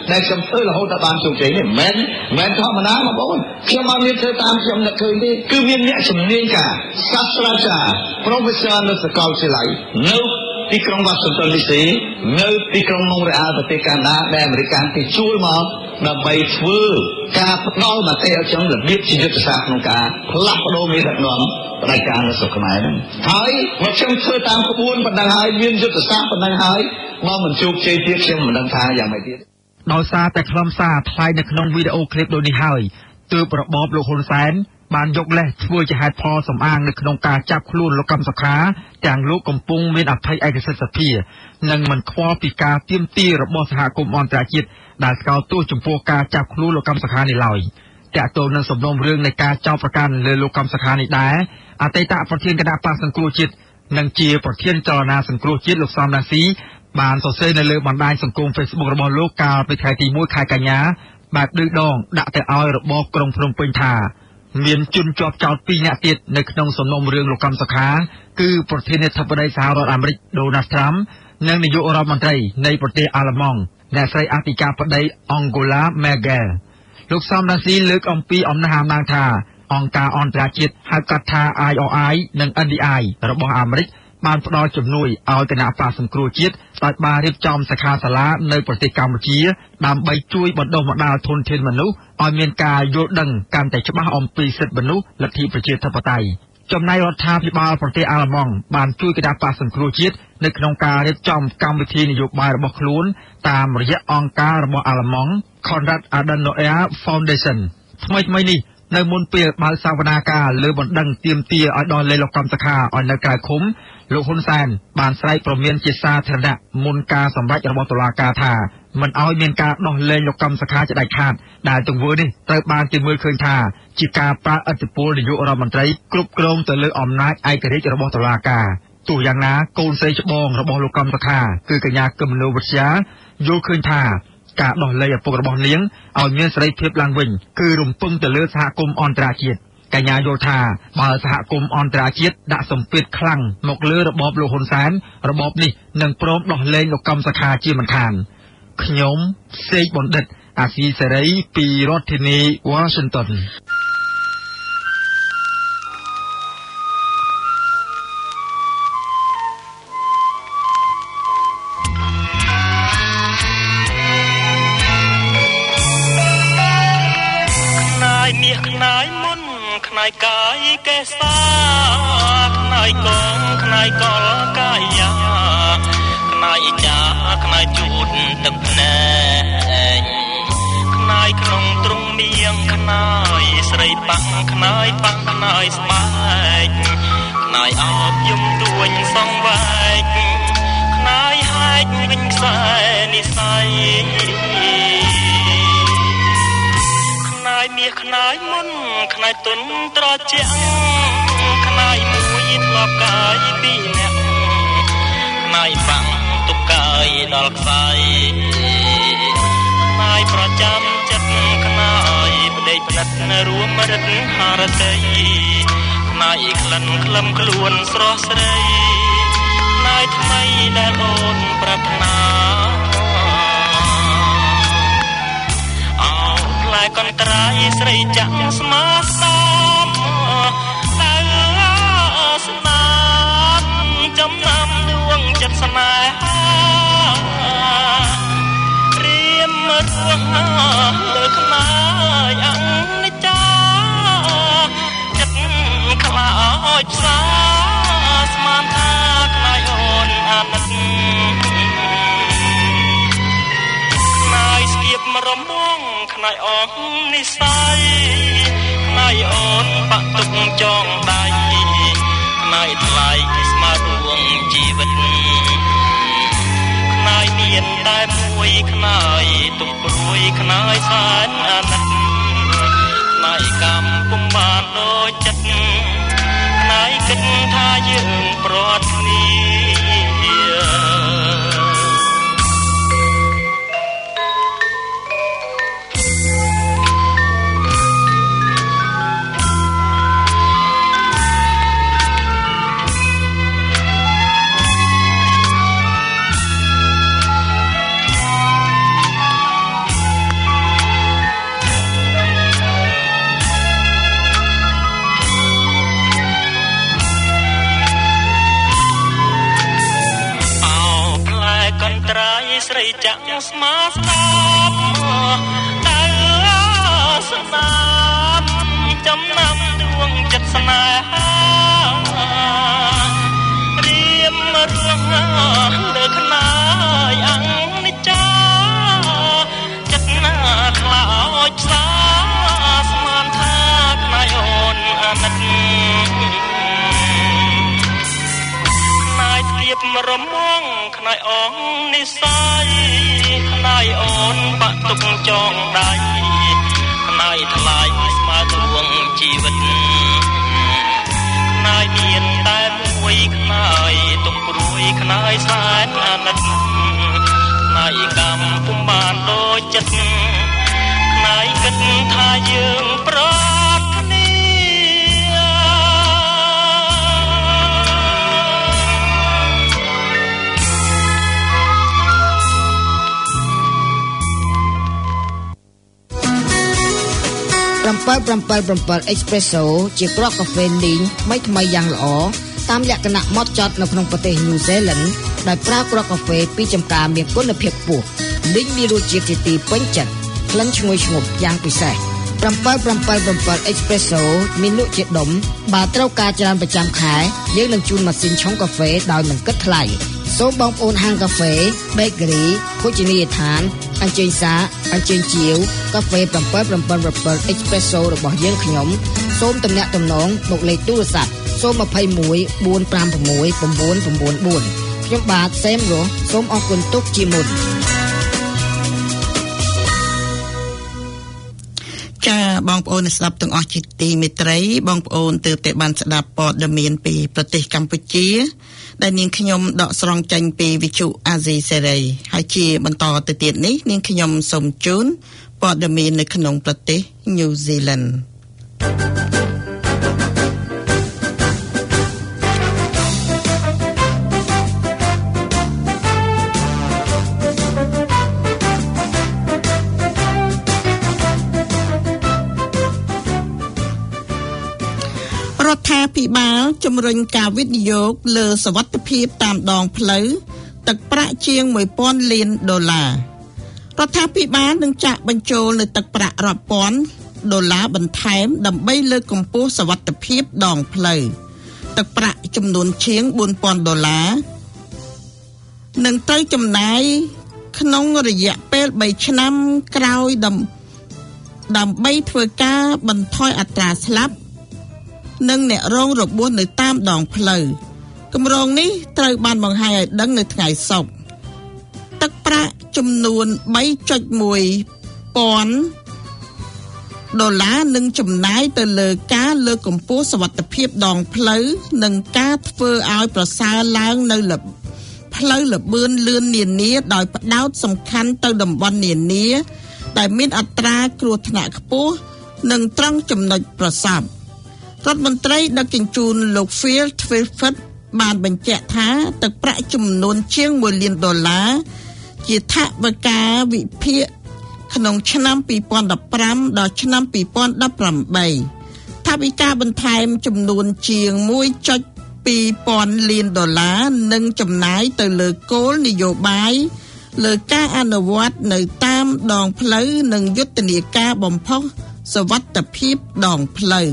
ដែលខ្ញុំធ្វើរហូតដល់បានជោគជ័យនេះមិនមែនមិនធម្មតាបងប្អូនខ្ញុំមកមានធ្វើតាមខ្ញុំនឹកឃើញទេគឺមានអ្នកជំនាញការសាស្ត្រាចារ្យ Professor នៅសាកលវិទ្យាល័យនៅទីក្រុង Washington ឌី ซี នៅទីក្រុង Montreal ប្រទេសកាណាដាដែលអាមេរិកគេជួលមកដើម្បីធ្វើការផ្ដល់មតិអញ្ចឹងរបៀបជាយុទ្ធសាស្ត្រក្នុងការផ្លាស់ប្ដូរមេដឹកនាំផ្ដាច់ការនៅស្រុកខ្មែរហ្នឹងហើយមកខ្ញុំធ្វើតាមក្បួនប៉ុណ្ណឹងហើយមានយុទ្ធសាស្ត្រប៉ុណ្ណឹងហើយមកមិនជោគជ័យទៀតខ្ញុំមិនដឹងថាយ៉ាងម៉េចទៀតដោយសារតែខ្លឹមសារថ្លែងនៅក្នុងវីដេអូឃ្លីបដូចនេះហើយទើបរបបលោកហ៊ុនសែនបានយកលេសធ្វើជាហេតុផលសំអាងនៅក្នុងការចាប់ខ្លួនលោកកឹមសុខាទាំងលោកកំពុងមានអភ័យឯកសិទ្ធិសភានិងមិនខ្វល់ពីការទាមទាររបស់សហគមន៍អន្តរជាតិដែលស្កោតទោសចំពោះការចាប់ខ្លួនលោកកឹមសុខានេះឡើយតាក់ទងនឹងសំណុំរឿងនៃការចោទប្រកាន់លើលោកកឹមសុខានេះដែរអតីតប្រធានគណៈបក្សសង្គ្រោះជាតិនិងជាប្រធានចលនាសង្គ្រោះជាតិលោកសំរងស៊ីបានសរសេរនៅលើបណ្ដាញសង្គម Facebook របស់លោកកាលពីថ្ងៃទីមួយខែកញ្ញាបែបឌឺដងដាក់ទៅឲ្យរបបក្រុងភ្នំពេញថាមានជនជាប់ចោទពីរនាក់ទៀតនៅក្នុងសំណុំរឿងលោកកឹមសុខាគឺប្រធានាធិបតីសហរដ្ឋអាមេរិក Donald Trump និងនាយករដ្ឋមន្ត្រីនៃប្រទេសអាល្លឺម៉ង់អ្នកស្រីអធិការបតី Angela Merkel លោកសំរងស៊ីលើកអំពីអំណះអំណាងថាអង្គការអន្តរជាតិហៅកាត់ថា I O I និង N D I របស់អាមេរិកបានផ្ដល់ជំនួយឲ្យគណៈបក្សសង្គ្រោះជាតិដោយបានរៀបចំសិក្ខាសាលានៅប្រទេសកម្ពុជាដើម្បីជួយបណ្ដុះបណ្ដាលធនធានមនុស្សឲ្យមានការយល់ដឹងកាន់តែច្បាស់អំពីសិទ្ធិមនុស្សលទ្ធិប្រជាធិបតេយ្យចំណែករដ្ឋាភិបាលប្រទេសអាល្លឺម៉ង់បានជួយគណៈបក្សសង្គ្រោះជាតិនៅក្នុងការរៀបចំកម្មវិធីនយោបាយរបស់ខ្លួនតាមរយៈអង្គការរបស់អាល្លឺម៉ង់ Konrad Adenauer Foundation ថ្មីថ្មីនេះនៅមុនពេលបើកសវនាការលើបណ្ដឹងទាមទារឲ្យដោះលែងលោកកឹមសុខាឲ្យនៅក្រៅឃុំលោកហ៊ុនសែនបានស្រែកព្រមានជាសាធារណៈមុនការសម្រេចរបស់តុលាការថាមិនឲ្យមានការដោះលែងលោកកឹមសុខាជាដាច់ខាតដែលទង្វើនេះត្រូវបានគេមើលឃើញថាជាការប្រើឥទ្ធិពលនាយករដ្ឋមន្ត្រីគ្រប់គ្រងទៅលើអំណាចឯករាជ្យរបស់តុលាការទោះយ៉ាងណាកូនស្រីច្បងរបស់លោកកឹមសុខាគឺកញ្ញាកឹមនោវិទ្យាយល់ឃើញថាការដោះលែងឪពុករបស់នាងឲ្យមានសេរីភាពឡើងវិញគឺរំពឹងទៅលើសហគមន៍អន្តរជាតិកញ្ញាយល់ថាបើសហគមន៍អន្តរជាតិដាក់សម្ពាធខ្លាំងមកលើរបបលោកហ៊ុនសែនរបបនេះនឹងព្រមដោះលែងលោកកឹមសុខាជាមិនខានខ្ញុំសេកបណ្ឌិតអាស៊ីសេរីពីរដ្ឋធានី Washington ខ្នាយកាយកេសាខ្នាយកងខ្នាយកលកាយាខ្នាយចាខ្នាយជូតទឹកភ្នែកខ្នាយក្នុងទ្រុងមៀងខ្នាយស្រីប៉ាំងខ្នាយប៉ាំងខ្នាយស្បែកខ្នាយអោបយំទួញសងវែកខ្នាយហែកវិញខ្សែនិស័យមាសខ្នាយមុនខ្នាយទុនត្រជាក់ខ្នាយមួយធ្លាប់កាយពីរនាក់ខ្នាយបាំងទុកកាយដល់ខ្សែខ្នាយប្រចាំចិត្តខ្នាយផ្ដេកផ្និតរួមរិទ្ធហារតីខ្នាយក្លិនក្លឹមខ្លួនស្រស់ស្រីខ្នាយថ្មីដែលអូនប្រាថ្នាតែកន្ត្រៃស្រីចាក់ស្មាស្ដាប់តែស្នាមចំណាំដួងចិត្តស្នេហារៀមរស់លើខ្នាយអនិច្ចាចិត្តខ្លាអោយផ្សាស្មានថាខ្នាយអូនអាណិតខ្នាយស្គៀបរំងខ្នាយអងនិស័យខ្នាយអូនបាក់ទុកចងដៃខ្នាយថ្លៃស្មើរួងជីវិតខ្នាយមានតែមួយខ្នាយទុកព្រួយខ្នាយសែនអាណិតខ្នាយកម្មពុំបានដូចចិត្តខ្នាយគិតថាយើងប្រត់គ្នាจังสมาสตาบตาสนามจำนำดวงจัดสนาเรียมเรื่องเลิกขนายอังนิจาจัดหน้าคลาวสาสมานทาขนายอ่อนอนัตนายเทียบมรมงขนายอ่องนิสัยขนายอ่อนปะตุกจองได้ขนายทลายสมาดวงชีวิตขนายเมียนแต่มวยขนายตุกรวยขนายสายอนัตขนายกำปุมบานโดยจัดขนายกันทายืงปรารถนี 777 Espresso ជាគ្រាប់កាហ្វេលីងថ្មីថ្មីយ៉ាងល្អតាមលក្ខណៈម៉ត់ចត់នៅក្នុងប្រទេស New Zealand ដោយប្រើគ្រាប់កាហ្វេពីចម្ការមានគុណភាពខ្ពស់លីងមានរសជាតិជាទីពេញចិត្តក្លិនឈ្ងុយឈ្ងប់យ៉ាងពិសេស777 Espresso មានលក់ជាដុំបើត្រូវការច្រើនប្រចាំខែយើងនឹងជូនម៉ាស៊ីនឆុងកាហ្វេដោយមិនគិតថ្លៃសូមបងប្អូនហាងកាហ្វេ Bakery ភោជនីយដ្ឋានអញ្ជើញសាអញ្ជើញជាវកាហ្វេ777 Espresso របស់យើងខ្ញុំសូមទំនាក់ទំនងមកលេខទូរស័ព្ទសូម214569994ខ្ញុំបាទសេមរស់សូមអរគុណទុកជាមុនចាបងប្អូនស្ដាប់ទាំងអស់ជាទីមេត្រីបងប្អូនទើបតែបានស្ដាប់ព័ត៌មានពីប្រទេសកម្ពុជាដែលនាងខ្ញុំដកស្រង់ចេញពីវិទ្យុអាស៊ីសេរីហើយជាបន្តទៅទៀតនេះនាងខ្ញុំសូមជូនព័ត៌មាននៅក្នុងប្រទេសញូហ្សេឡង់រដ្ឋាភិបាលជំរុញការវិនិយោគលើសុវត្ថិភាពតាមដងផ្លូវទឹកប្រាក់ជាងមួយពាន់លានដុល្លាររដ្ឋាភិបាលនឹងចាក់បញ្ចូលនូវទឹកប្រាក់រាប់ពាន់ដុល្លារបន្ថែមដើម្បីលើកកម្ពស់សុវត្ថិភាពដងផ្លូវទឹកប្រាក់ចំនួនជាងបួនពាន់ដុល្លារនឹងត្រូវចំណាយក្នុងរយៈពេលបីឆ្នាំក្រោយដើម្បីធ្វើការបន្ថយអត្រាស្លាប់និងអ្នករងរបួសនៅតាមដងផ្លូវគម្រោងនេះត្រូវបានបង្ហាញឲ្យដឹងនៅថ្ងៃសុក្រទឹកប្រាក់ចំនួន បីចុចមួយពាន់ដុល្លារនឹងចំណាយទៅលើការលើកកម្ពស់សុវត្ថិភាពដងផ្លូវនិងការធ្វើឲ្យប្រសើរឡើងនៅផ្លូវលបឿនលឿននានាដោយផ្ដោតសំខាន់ទៅតំបន់នានាដែលមានអត្រាគ្រោះថ្នាក់ខ្ពស់និងត្រង់ចំណុចប្រសព្វរដ្ឋមន្ត្រីដឹកជញ្ជូនលោក Phil Twyford បានបញ្ជាក់ថាទឹកប្រាក់ចំនួនជាងមួយលានដុល្លារជាថវិកាវិភាគក្នុងឆ្នាំពីរពាន់ដប់ប្រាំដល់ឆ្នាំពីរពាន់ដប់ប្រាំបីថវិកាបន្ថែមចំនួនជាង មួយចុចពីរពាន់លានដុល្លារនឹងចំណាយទៅលើគោលនយោបាយលើការអនុវត្តនៅតាមដងផ្លូវនិងយុទ្ធនាការបំផុសសុវត្ថិភាពដងផ្លូវ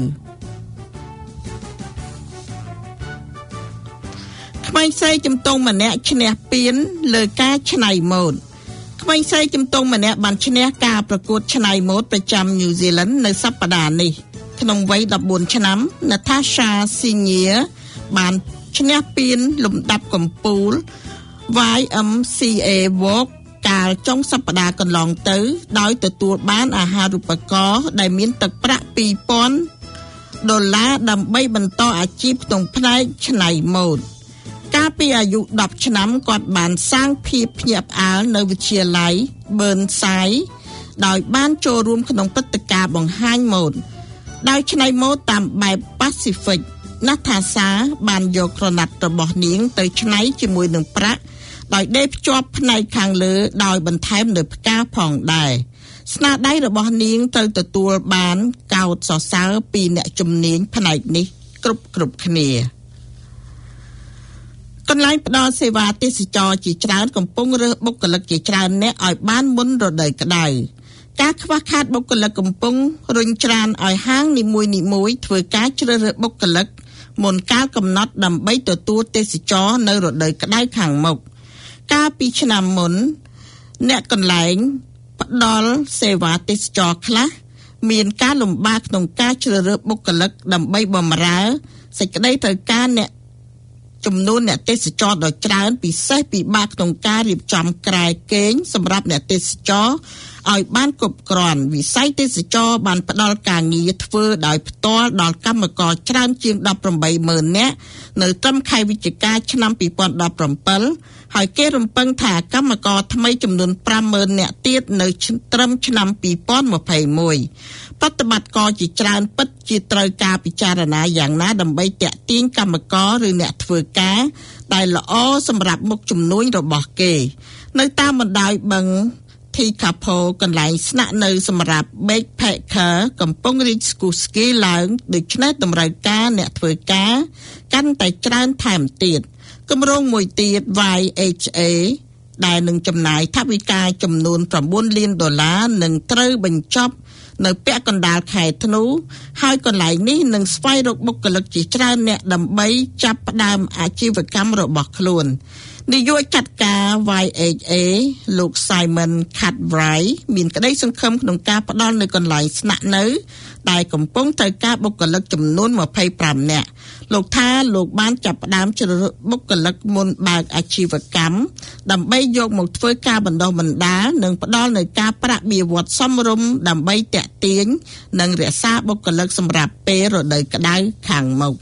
ក្មេងស្រីជំទង់ម្នាក់ឈ្នះពានលើការច្នៃម៉ូដក្មេងស្រីជំទង់ម្នាក់បានឈ្នះការប្រកួតច្នៃម៉ូដប្រចាំញូហ្សេឡង់នៅសប្តាហ៍នេះក្នុងវ័យដប់បួនឆ្នាំ Natasha Senior បានឈ្នះពានលំដាប់កំពូល វ៉ាយ អឹម ស៊ី เอ Walk កាលចុងសប្តាហ៍កន្លងទៅដោយទទួលបានអាហារូបករណ៍ដែលមានទឹកប្រាក់ពីរពាន់ដុល្លារដើម្បីបន្តអាជីពក្នុងផ្នែកច្នៃម៉ូដកាលពីអាយុដប់ឆ្នាំគាត់បានសាងភាពភ្ញាក់ផ្អើលនៅវិទ្យាល័យ Burnside ដោយបានចូលរួមក្នុងព្រឹត្តិការណ៍បង្ហាញម៉ូដដោយច្នៃម៉ូដតាមបែប Pacific Natasha បានយកក្រណាត់របស់នាងទៅច្នៃជាមួយនឹងប្រាក់ដោយដេរភ្ជាប់ផ្នែកខាងលើដោយបន្ថែមនៅផ្កាផងដែរស្នាដៃរបស់នាងត្រូវទទួលបានកោតសរសើរពីអ្នកជំនាញផ្នែកនេះគ្រប់គ្រប់គ្នាកន្លែងផ្ដល់សេវាទេសចរជាច្រើនកំពុងរើសបុគ្គលិកជាច្រើនអ្នកឲ្យបានមុនរដូវក្តៅការខ្វះខាតបុគ្គលិកកំពុងរុញច្រានឲ្យហាងនីមួយៗធ្វើការជ្រើសរើសបុគ្គលិកមុនកាលកំណត់ដើម្បីទទួលទេសចរនៅរដូវក្តៅខាងមុខកាលពីឆ្នាំមុនអ្នកកន្លែងផ្ដល់សេវាទេសចរខ្លះមានការលំបាកក្នុងការជ្រើសរើសបុគ្គលិកដើម្បីបម្រើសេចក្តីត្រូវការអ្នកចំនួនអ្នកទេសចរដ៏ច្រើនពិសេសពិបាកក្នុងការរៀបចំក្រែគេងសម្រាប់អ្នកទេសចរឲ្យបានគ្រប់គ្រាន់វិស័យទេសចរបានផ្ដល់ការងារធ្វើដោយផ្ទាល់ដល់កម្មករច្រើនជាង ដប់ប្រាំបីម៉ឺន នាក់នៅត្រឹមខែវិច្ឆិកាឆ្នាំពីរពាន់ដប់ប្រាំbảyហើយគេរំពឹងថាកម្មករថ្មីចំនួន ប្រាំម៉ឺន នាក់ទៀតនៅត្រឹមឆ្នាំពីរពាន់ម្ភៃមួយប្រតិបត្តិការជាច្រើនពិតជាត្រូវការពិចារណាយ៉ាងណាដើម្បីទាក់ទាញកម្មករឬអ្នកធ្វើការដែលល្អសម្រាប់មុខជំនួញរបស់គេនៅតាមបណ្ដោយបឹងទីកាផូកន្លែងស្នាក់នៅសម្រាប់ backpacker កំពុងរីកស្គុះស្គាយឡើងដូច្នេះតម្រូវការអ្នកធ្វើការកាន់តែច្រើនថែមទៀតគម្រោងមួយទៀត វ៉ៃ អេច เอ ដែលនឹងចំណាយថវិកាចំនួន៩លានដុល្លារនឹងត្រូវបញ្ចប់នៅពាក់កណ្ដាលខែធ្នូហើយកន្លែងនេះនឹងស្វែងរកបុគ្គលិកជាច្រើនអ្នកដើម្បីចាប់ផ្ដើមអាជីវកម្មរបស់ខ្លួននាយកចាត់ការ វ៉ៃ អេច เอ លោក Simon Cartwright មានក្តីសង្ឃឹមក្នុងការផ្ដល់នៅកន្លែងស្នាក់នៅដែលកំពុងត្រូវការបុគ្គលិកចំនួនម្ភៃប្រាំនាក់លោកថាលោកបានចាប់ផ្ដើមជ្រើសរើសបុគ្គលិកមុនបើកអាជីវកម្មដើម្បីយកមកធ្វើការបណ្ដុះបណ្ដាលនិងផ្ដល់នូវការប្រាក់បៀវត្សសមរម្យដើម្បីទាក់ទាញនិងរក្សាបុគ្គលិកសម្រាប់ពេលរដូវក្តៅខាងមុខ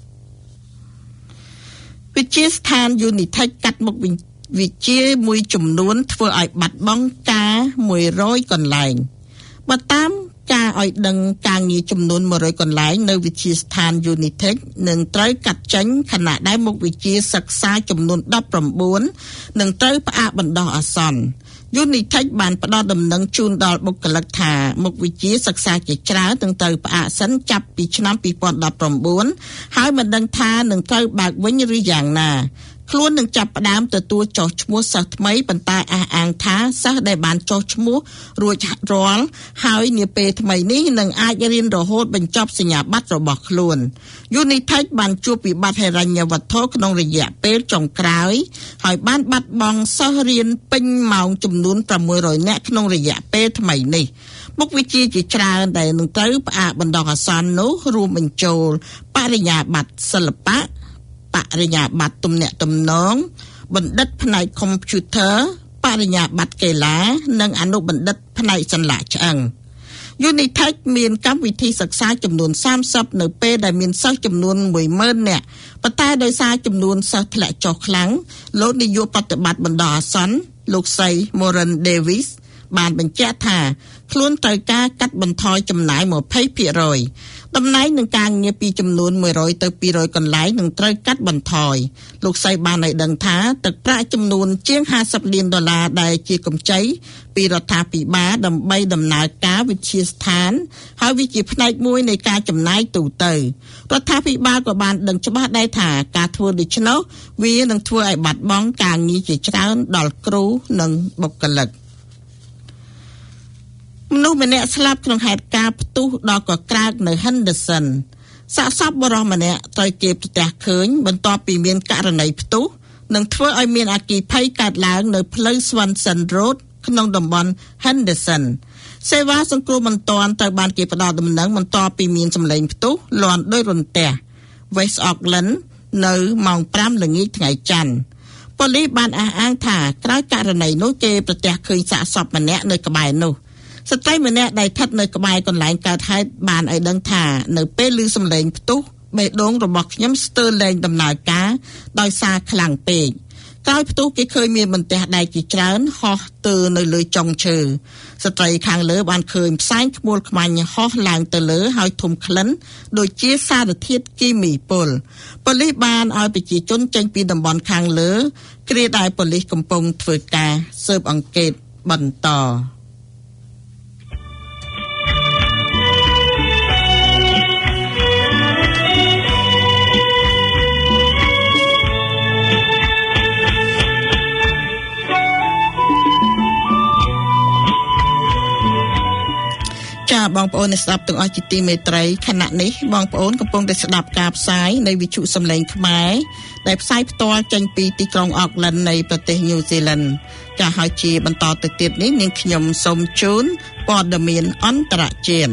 វិទ្យាស្ថាន Unitech កាត់មុខវិជ្ជាមួយចំនួនធ្វើឲ្យបាត់បង់ការមួយរយកន្លែងបើតាមការឲ្យដឹងការងារចំនួនមួយរយកន្លែងនៅវិទ្យាស្ថាន Unitech នឹងត្រូវកាត់ចេញខណៈដែលមុខវិជ្ជាសិក្សាចំនួនដប់ប្រាំបួននឹងត្រូវផ្អាកបណ្ដោះអាសន្ន Unitech បានផ្ដល់ដំណឹងជូនដល់បុគ្គលិកថាមុខវិជ្ជាសិក្សាជាច្រើននឹងត្រូវផ្អាកសិនចាប់ពីឆ្នាំពីរពាន់ដប់ប្រាំបួនហើយមិនដឹងថានឹងត្រូវបើកវិញឬយ៉ាងណាខ្លួននឹងចាប់ផ្ដើមទទួលចុះឈ្មោះសិស្សថ្មីប៉ុន្តែអះអាងថាសិស្សដែលបានចុះឈ្មោះរួចរាល់ហើយនាពេលថ្មីនេះនឹងអាចរៀនរហូតបញ្ចប់សញ្ញាបត្ររបស់ខ្លួន Unitech បានជួបវិបត្តិហិរញ្ញវត្ថុក្នុងរយៈពេលចុងក្រោយហើយបានបាត់បង់សិស្សរៀនពេញម៉ោងចំនួនប្រាំមួយរយនាក់ក្នុងរយៈពេលថ្មីនេះមុខវិជ្ជាជាច្រើនដែលនឹងត្រូវផ្អាកបណ្ដោះអាសន្ននោះរួមបញ្ចូលបរិញ្ញាបត្រសិល្បៈបរិញ្ញាបត្រទំនាក់ទំនងបណ្ឌិតផ្នែក Computer បរិញ្ញាបត្រកីឡានិងអនុបណ្ឌិតផ្នែកសន្លាក់ឆ្អឹង Unitech មានកម្មវិធីសិក្សាចំនួនសាមសិបនៅពេលដែលមានសិស្សចំនួនមួយម៉ឺននាក់ប៉ុន្តែដោយសារចំនួនសិស្សធ្លាក់ចុះខ្លាំងលោកនាយកប្រតិបត្តិបណ្ដោះអាសន្នលោកស្រី Moran Davis បានបញ្ជាក់ថាខ្លួនត្រូវការកាត់បន្ថយចំណាយ ยี่สิบเปอร์เซ็นต์ តំណែងនឹងការងារពីចំនួនមួយរយទៅពីររយកន្លែងនឹងត្រូវកាត់បន្ថយលោកស្រីបានឲ្យដឹងថាទឹកប្រាក់ចំនួនជាងห้าสิบលានដុល្លារដែលជាកម្ចីពីរដ្ឋាភិបាលដើម្បីដំណើរការវិទ្យាស្ថានហើយវាជាផ្នែកមួយនៃការចំណាយទូទៅរដ្ឋាភិបាលក៏បានដឹងច្បាស់ដែរថាការធ្វើដូច្នោះវានឹងធ្វើឲ្យបាត់បង់ការងារជាច្រើនដល់គ្រូនិងបុគ្គលិកមនុស្សម្នាក់ស្លាប់ក្នុងហេតុការណ៍ផ្ទុះដល់កក្រើកនៅ Henderson សាកសពបរិសម្នាក់ត្រូវគេប្រទះឃើញបន្ទាប់ពីមានករណីផ្ទុះនិងធ្វើឲ្យមានអគ្គិភ័យកើតឡើងនៅផ្លូវ Swanson Road ក្នុងតំបន់ Henderson សេវាសង្គ្រោះបន្ទាន់ត្រូវបានគេផ្ដល់ដំណឹងបន្ទាប់ពីមានសម្លេងផ្ទុះលាន់ដោយរន្ទះ West Auckland នៅម៉ោងប្រាំល្ងាចថ្ងៃច័ន្ទប៉ូលីសបានអះអាងថាក្រោយករណីនោះគេប្រទះឃើញសាកសពម្នាក់នៅក្បែរនោះស្ត្រីម្នាក់ដែលស្ថិតនៅក្បែរកន្លែងកើតហេតុបានឲ្យដឹងថានៅពេលឮសំឡេងផ្ទុះបេះដូងរបស់ខ្ញុំស្ទើរលែងដំណើរការដោយសារខ្លាំងពេកក្រោយផ្ទុះគេឃើញមានបន្ទះដែកជាច្រើនហោះទៅនៅលើចុងឈើស្ត្រីខាងលើបានឃើញផ្សែងខ្មួលខ្មាញ់ហោះឡើងទៅលើហើយធំក្លិនដូចជាសារធាតុគីមីពុលប៉ូលីសបានឲ្យប្រជាជនចេញពីតំបន់ខាងលើគ្រាដែលប៉ូលីសកំពុងធ្វើការស៊ើបអង្កេតបន្តបាទបងប្អូនអ្នកស្ដាប់ទាំងអស់ជាទីមេត្រីខណៈនេះបងប្អូនកំពុងតែស្ដាប់ការផ្សាយនៃវិទ្យុសំឡេងខ្មែរដែលផ្សាយផ្ទាល់ចេញពីទីក្រុង Auckland នៃប្រទេស New Zealand ចា៎ហើយជាបន្តទៅទៀតនេះនាងខ្ញុំសូមជូនព័ត៌មានអន្តរជាតិ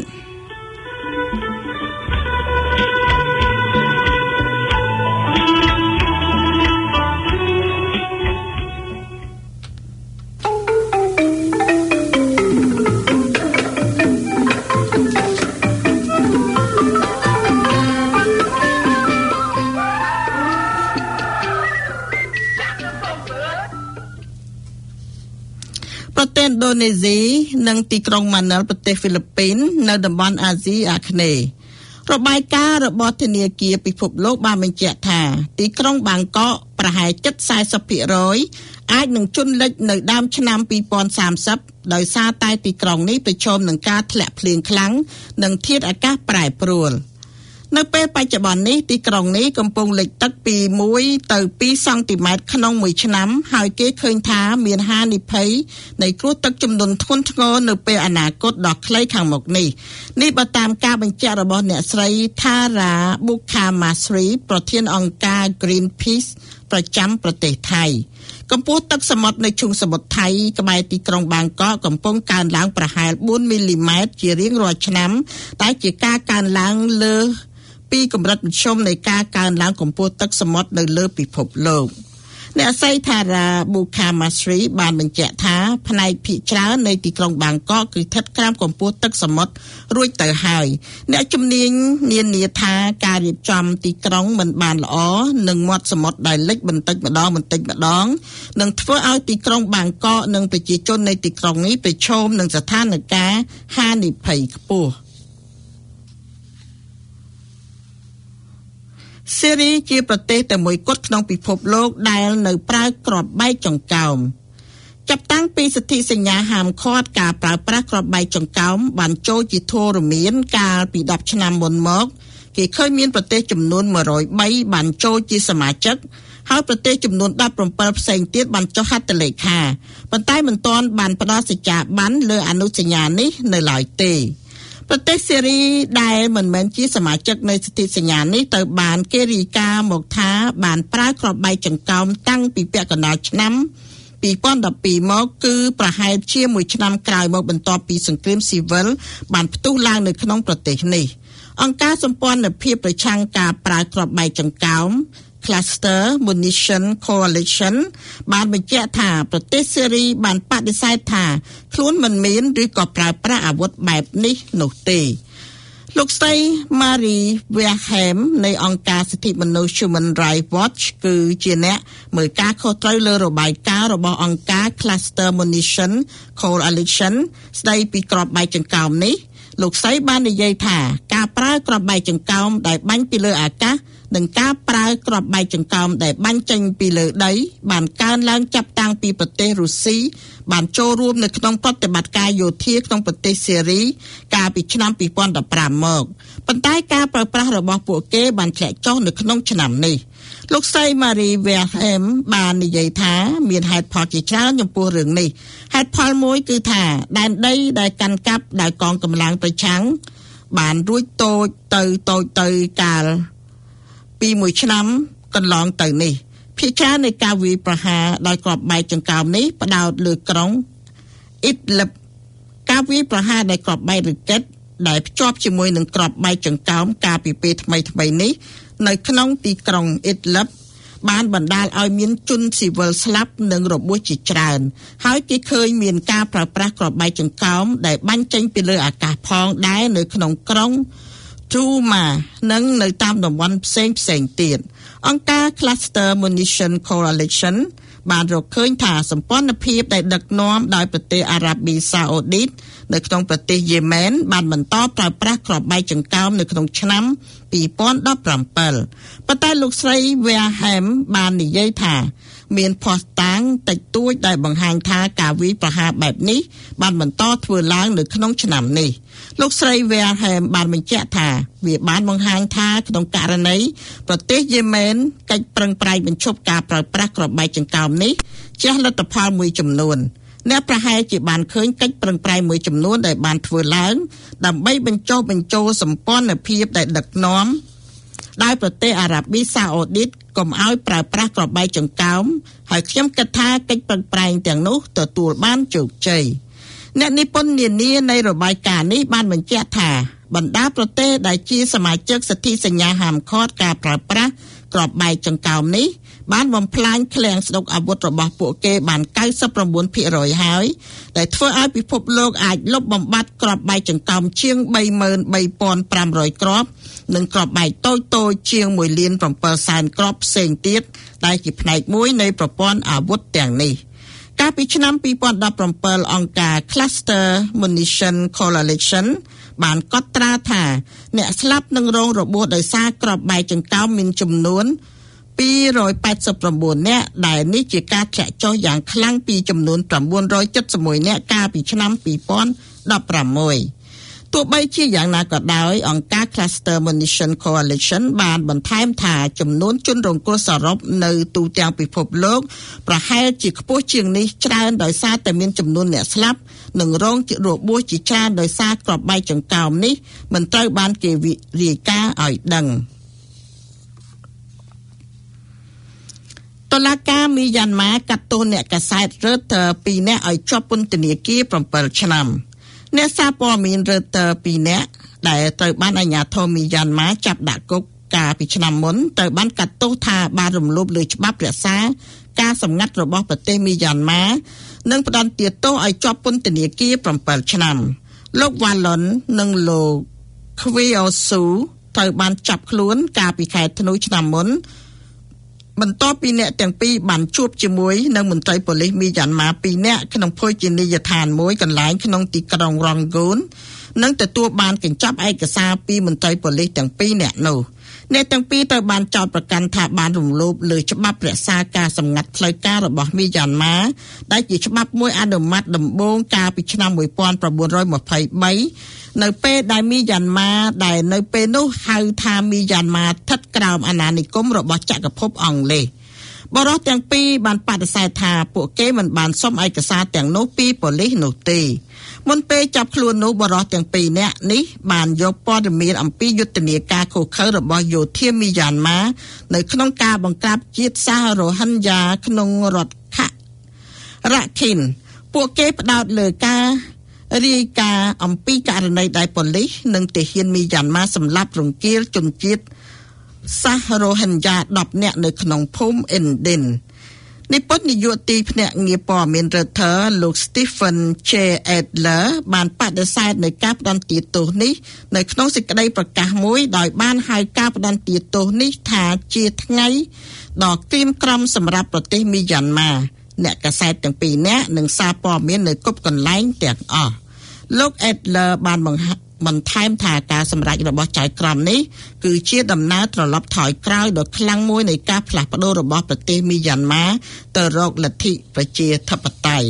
ប្រទេសឥណ្ឌូនេស៊ីនិងទីក្រុងម៉ាណិលប្រទេសហ្វីលីពីននៅតំបន់អាស៊ីអាគ្នេយ៍របាយការណ៍របស់ធនាគារពិភពលោកបានបញ្ជាក់ថាទីក្រុងបាងកកប្រហែល ជិត สี่สิบភាគរយ អាចនឹងជន់លិចនៅដើមឆ្នាំ ពីរពាន់សាមសិប ដោយសារតែទីក្រុងនេះប្រឈមនឹងការធ្លាក់ភ្លៀងខ្លាំងនិងធាតុអាកាសប្រែប្រួលនៅពេលបច្ចុប្បន្ននេះទីក្រុងនេះកំពុងលិចទឹកពីមួយទៅពីរសង់ទីម៉ែត្រក្នុងមួយឆ្នាំហើយគេឃើញថាមានហានិភ័យនៃគ្រោះទឹកជំនន់ធ្ងន់ធ្ងរនៅពេលអនាគតដ៏ខ្លីខាងមុខនេះនេះបើតាមការបញ្ជាក់របស់អ្នកស្រី Thara Bukhamasri ប្រធានអង្គការ Greenpeace ប្រចាំប្រទេសថៃកម្ពស់ទឹកសមុទ្រនៅឈូងសមុទ្រថៃក្បែរទីក្រុងបាងកកកំពុងកើនឡើងប្រហែល bốnមីលីម៉ែត្រ ជារៀងរាល់ឆ្នាំតែជាការកើនឡើងលើពីកម្រិតមធ្យមនៃការកើនឡើងកម្ពស់ទឹកសមុទ្រនៅលើពិភពលោកអ្នកស្រី Thara Bukhamasri បានបញ្ជាក់ថាផ្នែកភាគច្រើននៃទីក្រុងបាងកកគឺស្ថិតក្រោមកម្ពស់ទឹកសមុទ្ររួចទៅហើយអ្នកជំនាញនានាថាការរៀបចំទីក្រុងមិនបានល្អនិងមាត់សមុទ្រដែលលិចបន្តិចម្ដងបន្តិចម្ដងនឹងធ្វើឲ្យទីក្រុងបាងកកនិងប្រជាជននៃទីក្រុងនេះប្រឈមនឹងស្ថានភាពហានិភ័យខ្ពស់សេរីជាប្រទេសតែមួយគត់ក្នុងពិភពលោកដែលនៅប្រើគ្រាប់បែកចង្កោមចាប់តាំងពីសិទ្ធិសញ្ញាហាមឃាត់ការប្រើប្រាស់គ្រាប់បែកចង្កោមបានចូលជាធរមានកាលពី ដប់ ឆ្នាំមុនមកគេឃើញមានប្រទេសចំនួន một trăm ba បានចូលជាសមាជិកហើយប្រទេសចំនួន ដប់ប្រាំbảy ផ្សេងទៀតបានចុះហត្ថលេខាប៉ុន្តែមិនទាន់បានផ្ដល់សច្ចាប័នលើអនុសញ្ញានេះនៅឡើយទេប្រទេសសេរីដែលមិនមែនជាសមាជិកនៃសន្ធិសញ្ញានេះទៅបានគេរាយការណ៍មកថាបានប្រើគ្រាប់បែកចង្កោមតាំងពីពាក់កណ្ដាលឆ្នាំ ពីរពាន់ដប់ពីរ មកគឺប្រហែលជាមួយឆ្នាំក្រោយមកបន្ទាប់ពីសង្គ្រាមស៊ីវិលបានផ្ទុះឡើងនៅក្នុងប្រទេសនេះអង្គការសម្ព័ន្ធភាពប្រឆាំងការប្រើគ្រាប់បែកចង្កោមCluster Munition Coalition បានបញ្ជាក់ថាប្រទេសសេរីបានបដិសេធថាខ្លួនមិនមានឬក៏ប្រើប្រាស់អាវុធបែបនេះនោះទេលោកស្រី Marie Verheem នៃអង្គការសិទ្ធិមនុស្ស Human Rights Watch គឺជាអ្នកមើលការខុសត្រូវលើរបាយការណ៍របស់អង្គការ Cluster Munition Coalition ស្ដីពីគ្រាប់បែកចង្កោមនេះលោកស្រីបាននិយាយថាការប្រើគ្រាប់បែកចង្កោមដែលបាញ់ពីលើអាកាសនិងការប្រើគ្រាប់បែកចង្កោមដែលបាញ់ចេញពីលើដីបានកើនឡើងចាប់តាំងពីប្រទេសរុស្ស៊ីបានចូលរួមនៅក្នុងប្រតិបត្តិការយោធាក្នុងប្រទេសសេរីកាលពីឆ្នាំ ពីរពាន់ដប់ប្រាំ មកប៉ុន្តែការប្រើប្រាស់របស់ពួកគេបានធ្លាក់ចុះនៅក្នុងឆ្នាំនេះលោកស្រី Marie Verheem បាននិយាយថាមានហេតុផលជាច្រើនចំពោះរឿងនេះហេតុផលមួយគឺថាដែនដីដែលកាន់កាប់ដោយកងកម្លាំងប្រឆាំងបានរួចតូចទៅតូចទៅកាលពីមួយឆ្នាំកន្លងទៅនេះភាគច្រើននៃការវាយប្រហារដោយគ្រាប់បែកចង្កោមនេះផ្ដោតលើក្រុងអ៊ីដលឹបការវាយប្រហារដោយគ្រាប់បែករ៉េកេតដែលភ្ជាប់ជាមួយនឹងគ្រាប់បែកចង្កោមកាលពីពេលថ្មីថ្មីនេះនៅក្នុងទីក្រុងអ៊ីដលឹបបានបណ្ដាលឲ្យមានជនស៊ីវិលស្លាប់និងរបួសជាច្រើនហើយគេឃើញមានការប្រើប្រាស់គ្រាប់បែកចង្កោមដែលបាញ់ចេញពីលើអាកាសផងដែរនៅក្នុងក្រុងTuma និងនៅតាមតំបន់ផ្សេងផ្សេងទៀតអង្គការ Cluster Munition Coalition បានរកឃើញថាសម្ព័ន្ធភាពដែលដឹកនាំដោយប្រទេសអារ៉ាប៊ីសាអូឌីតនៅក្នុងប្រទេសយេម៉ែនបានបន្តប្រើប្រាស់គ្រាប់បែកចង្កោមនៅក្នុងឆ្នាំ ពីរពាន់ដប់ប្រាំbảy ប៉ុន្តែលោកស្រី Verheem បាននិយាយថាមានភស្តុតាងតិចតួចដែលបង្ហាញថាការវាយប្រហារបែបនេះបានបន្តធ្វើឡើងនៅក្នុងឆ្នាំនេះលោកស្រី Verheem បានបញ្ជាក់ថាវាបានបង្ហាញថាក្នុងករណីប្រទេសយេម៉ែនកិច្ចប្រឹងប្រែងបញ្ឈប់ការប្រើប្រាស់គ្រាប់បែកចង្កោមនេះជះលទ្ធផលមួយចំនួនអ្នកប្រហែលជាបានឃើញកិច្ចប្រឹងប្រែងមួយចំនួនដែលបានធ្វើឡើងដើម្បីបញ្ចុះបញ្ចូលសម្ព័ន្ធភាពដែលដឹកនាំដោយប្រទេសអារ៉ាប៊ីសាអូឌីតកុំឲ្យប្រើប្រាស់ក្របបែកចង្កោមហើយខ្ញុំគិតថាកិច្ចប្រឹងប្រែងទាំងនោះទទួលបានជោគជ័យអ្នកនិពន្ធនានានៃរបាយការណ៍នេះបានបញ្ជាក់ថាបណ្ដាប្រទេសដែលជាសមាជិកសន្ធិសញ្ញាហាមឃាត់ការប្រើប្រាស់ក្របបែកចង្កោមនេះបានបំផ្លាញឃ្លាំងស្តុកអាវុធរបស់ពួកគេបានកៅសិបប្រាំបួនភាគរយ ហើយដែលធ្វើឲ្យពិភពលោកអាចលុបបំបាត់ក្របបែកចង្កោមជាង បីម៉ឺនបីពាន់ប្រាំរយ គ្រាប់និងក្របបែកតូចតូចជាង មួយលានប្រាំពីរសែន គ្រាប់ផ្សេងទៀតដែលជាផ្នែកមួយនៃប្រព័ន្ធអាវុធទាំងនេះកាលពីឆ្នាំពីរពាន់ដប់ប្រាំពីរអង្គការ Cluster Munition Coalition បានកត់ត្រាថាអ្នកស្លាប់និងរងរបួសដោយសារក្របបែកចង្កោមមានចំនួនពីររយแปดสิบเก้าនាក់ដែលនេះជាការធ្លាក់ចុះយ៉ាងខ្លាំងពីចំនួន៩រយเจ็ดสิบเอ็ดនាក់កាលពីឆ្នាំពីរពាន់ដប់ប្រាំមួយ ទោះបីជាយ៉ាងណាក៏ដោយអង្គការ Cluster Munition Coalition បានបន្ថែមថាចំនួនជនរងគ្រោះសរុបនៅទូទាំងពិភពលោកប្រហែលជាខ្ពស់ជាងនេះច្រើនដោយសារតែមានចំនួនអ្នកស្លាប់និងរងរបួសជាច្រើនដោយសារក្របបែកចង្កោមនេះមិនត្រូវបានគេរាយការណ៍ឲ្យដឹងតុលាការមីយ៉ាន់ម៉ាកាត់ទោសអ្នកកាសែត Reuters ពីរនាក់ឲ្យជាប់ពន្ធនាគារbảyឆ្នាំអ្នកសារព័ត៌មាន Reuters ពីរនាក់ដែលត្រូវបានអាជ្ញាធរមីយ៉ាន់ម៉ាចាប់ដាក់គុកកាលពីឆ្នាំមុនត្រូវបានកាត់ទោសថាបានរំលោភលើច្បាប់រក្សាការសម្ងាត់របស់ប្រទេសមីយ៉ាន់ម៉ានិងផ្ដន្ទាទោសឲ្យជាប់ពន្ធនាគារbảyឆ្នាំលោក Wallon និងលោក Kweosu ត្រូវបានចាប់ខ្លួនកាលពីខែធ្នូឆ្នាំមុនបន្ទាប់ពីអ្នកទាំងពីរបានជួបជាមួយនឹងមន្ត្រីប៉ូលីសមីយ៉ាន់ម៉ាពីរនាក់ក្នុងភោជនីយដ្ឋានមួយកន្លែងក្នុងទីក្រុង Rangoon និងទទួលបានកញ្ចប់ឯកសារពីមន្ត្រីប៉ូលីសទាំងពីរនាក់នោះអ្នកទាំងពីរត្រូវបានចោទប្រកាន់ថាបានរំលោភលើច្បាប់រក្សាការសម្ងាត់ផ្លូវការរបស់មីយ៉ាន់ម៉ាដែលជាច្បាប់មួយអនុម័តដំបូងកាលពីឆ្នាំmột nghìn chín trăm hai mươi baនៅពេលដែលមីយ៉ាន់ម៉ាដែលនៅពេលនោះហៅថាមីយ៉ាន់ម៉ាស្ថិតក្រោមអាណានិគមរបស់ចក្រភពអង់គ្លេសបរិសុទ្ធទាំងពីរបានបដិសេធថាពួកគេមិនបានសុំឯកសារទាំងនោះពីប៉ូលីសនោះទេមុនពេលចាប់ខ្លួននោះបរិសុទ្ធទាំងពីរនាក់នេះបានយកព័ត៌មានអំពីយុទ្ធនាការឃោរឃៅរបស់យោធាមីយ៉ាន់ម៉ានៅក្នុងការបង្ក្រាបជាតិសាសន៍រ៉ូហិនយ៉ាក្នុងរដ្ឋខៈរ៉ាខិនពួកគេផ្ដោតលើការរាយការណ៍អំពីករណីដែលប៉ូលីសនិងទាហានមីយ៉ាន់ម៉ាសម្លាប់រង្គាលជនជាតិសាសរ៉ូហិនយ៉ាដប់នាក់នៅក្នុងភូមិអ៊ិនឌិននិពន្ធនាយកទីភ្នាក់ងារព័ត៌មាន Reuters លោក Stephen J. Adler បានបដិសេធនៃការផ្ដន្ទាទោសនេះនៅក្នុងសេចក្តីប្រកាសមួយដោយបានហៅការផ្ដន្ទាទោសនេះថាជាថ្ងៃដ៏ក្រៀមក្រំសម្រាប់ប្រទេសមីយ៉ាន់ម៉ាអ្នកកាសែតទាំងពីរនាក់និងសារព័ត៌មាននៅគ្រប់កន្លែងទាំងអស់លោក Adler បានបន្ថែមថាការសម្រេចរបស់ចៅក្រមនេះគឺជាដំណើរត្រឡប់ថយក្រោយដ៏ខ្លាំងមួយនៃការផ្លាស់ប្ដូររបស់ប្រទេសមីយ៉ាន់ម៉ាទៅរកលទ្ធិប្រជាធិបតេយ្យ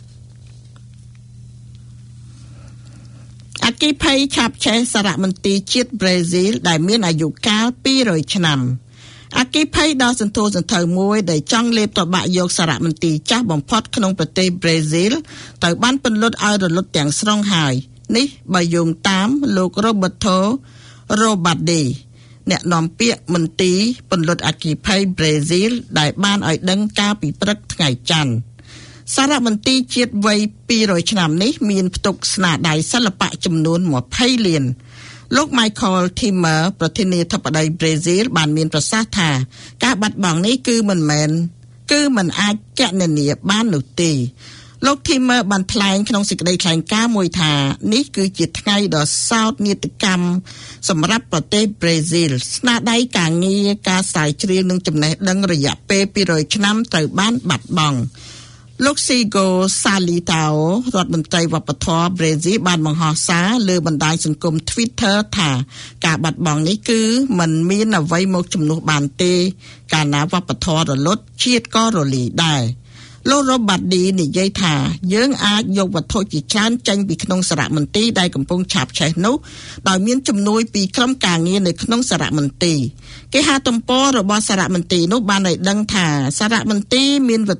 អគ្គិភ័យឆាបឆេះសារមន្ទីរជាតិប្រេស៊ីលដែលមានអាយុកាលពីររយឆ្នាំអគ្គិភ័យដ៏សន្ធោសន្ធៅមួយដែលចង់លេបត្របាក់យកសារមន្ទីរចាស់បំផុតក្នុងប្រទេសប្រេស៊ីលត្រូវបានពន្លត់ឲ្យរលត់ទាំងស្រុងហើយនេះបើយោងតាមលោក Roberto Robade អ្នកនាំពាក្យមន្ទីរពន្លត់អគ្គិភ័យប្រេស៊ីលដែលបានឲ្យដឹងកាលពីព្រឹកថ្ងៃច័ន្ទសារមន្ទីរជាតិវ័យពីររយឆ្នាំនេះមានផ្ទុកស្នាដៃសិល្បៈចំនួន20លានលោក Michael Temer ប្រធានាធិបតីប្រេស៊ីលបានមានប្រសាសន៍ថាការបាត់បង់នេះគឺមិនមែនគឺមិនអាចគណនាបាននោះទេលោក Temer បានថ្លែងក្នុងសេចក្តីថ្លែងការណ៍មួយថានេះគឺជាថ្ងៃដ៏សោកនាដកម្មសម្រាប់ប្រទេសប្រេស៊ីលស្នាដៃការងារការស្រាវជ្រាវនិងចំណេះដឹងរយៈពេលពីររយឆ្នាំត្រូវបានបាត់បង់លោក Sigo Salitao រដ្ឋមន្ត្រីវប្បធម៌ប្រេស៊ីលបានបង្ហោះសារលើបណ្ដាញសង្គម Twitter ថាការបាត់បង់នេះគឺមិនមានអ្វីមកជំនួសបានទេកាលណាវប្បធម៌រលត់ជាតិក៏រលាយដែរលោក Robadi និយាយថាយើងអាចយកវត្ថុជាច្រើនចេញពីក្នុងសារមន្ទីរដែលកំពុងឆាបឆេះនោះដោយមានជំនួយពីក្រុមការងារនៅក្នុងសារមន្ទីរគេហទំព័ររបស់សារមន្ទីរនោះបានឲ្យដឹងថាសារមន្ទីរមានវត្ថុ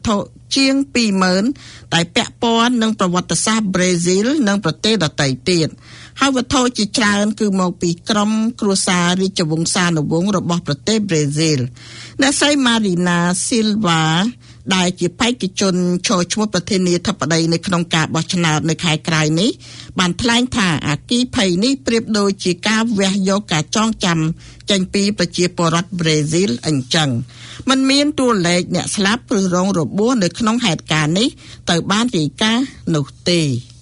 ជាង ពីរម៉ឺន តែពាក់ព័ន្ធនឹងប្រវត្តិសាស្ត្រប្រេស៊ីលនិងប្រទេសដទៃទៀតហើយវត្ថុជាច្រើនគឺមកពីក្រុមគ្រួសាររាជវង្សានុវង្សរបស់ប្រទេសប្រេស៊ីលអ្នកស្រី Marina Silva ដែលជាបេក្ខជនចូលឈ្មោះប្រធានាធិបតីនៅក្នុងការបោះឆ្នោតនៅខែក្រោយនេះបានថ្លែងថាអគ្គីភ័យនេះប្រៀបដូចជាការវះយកការចងចាំចេញពីប្រជាពលរដ្ឋប្រេស៊ីលអញ្ចឹងมันមានតួលេខអ្នកស្លាប់ឬរងរបួសនៅក្នុងហេតុការណ៍នេះទៅបានរាយការណ៍នោះទេ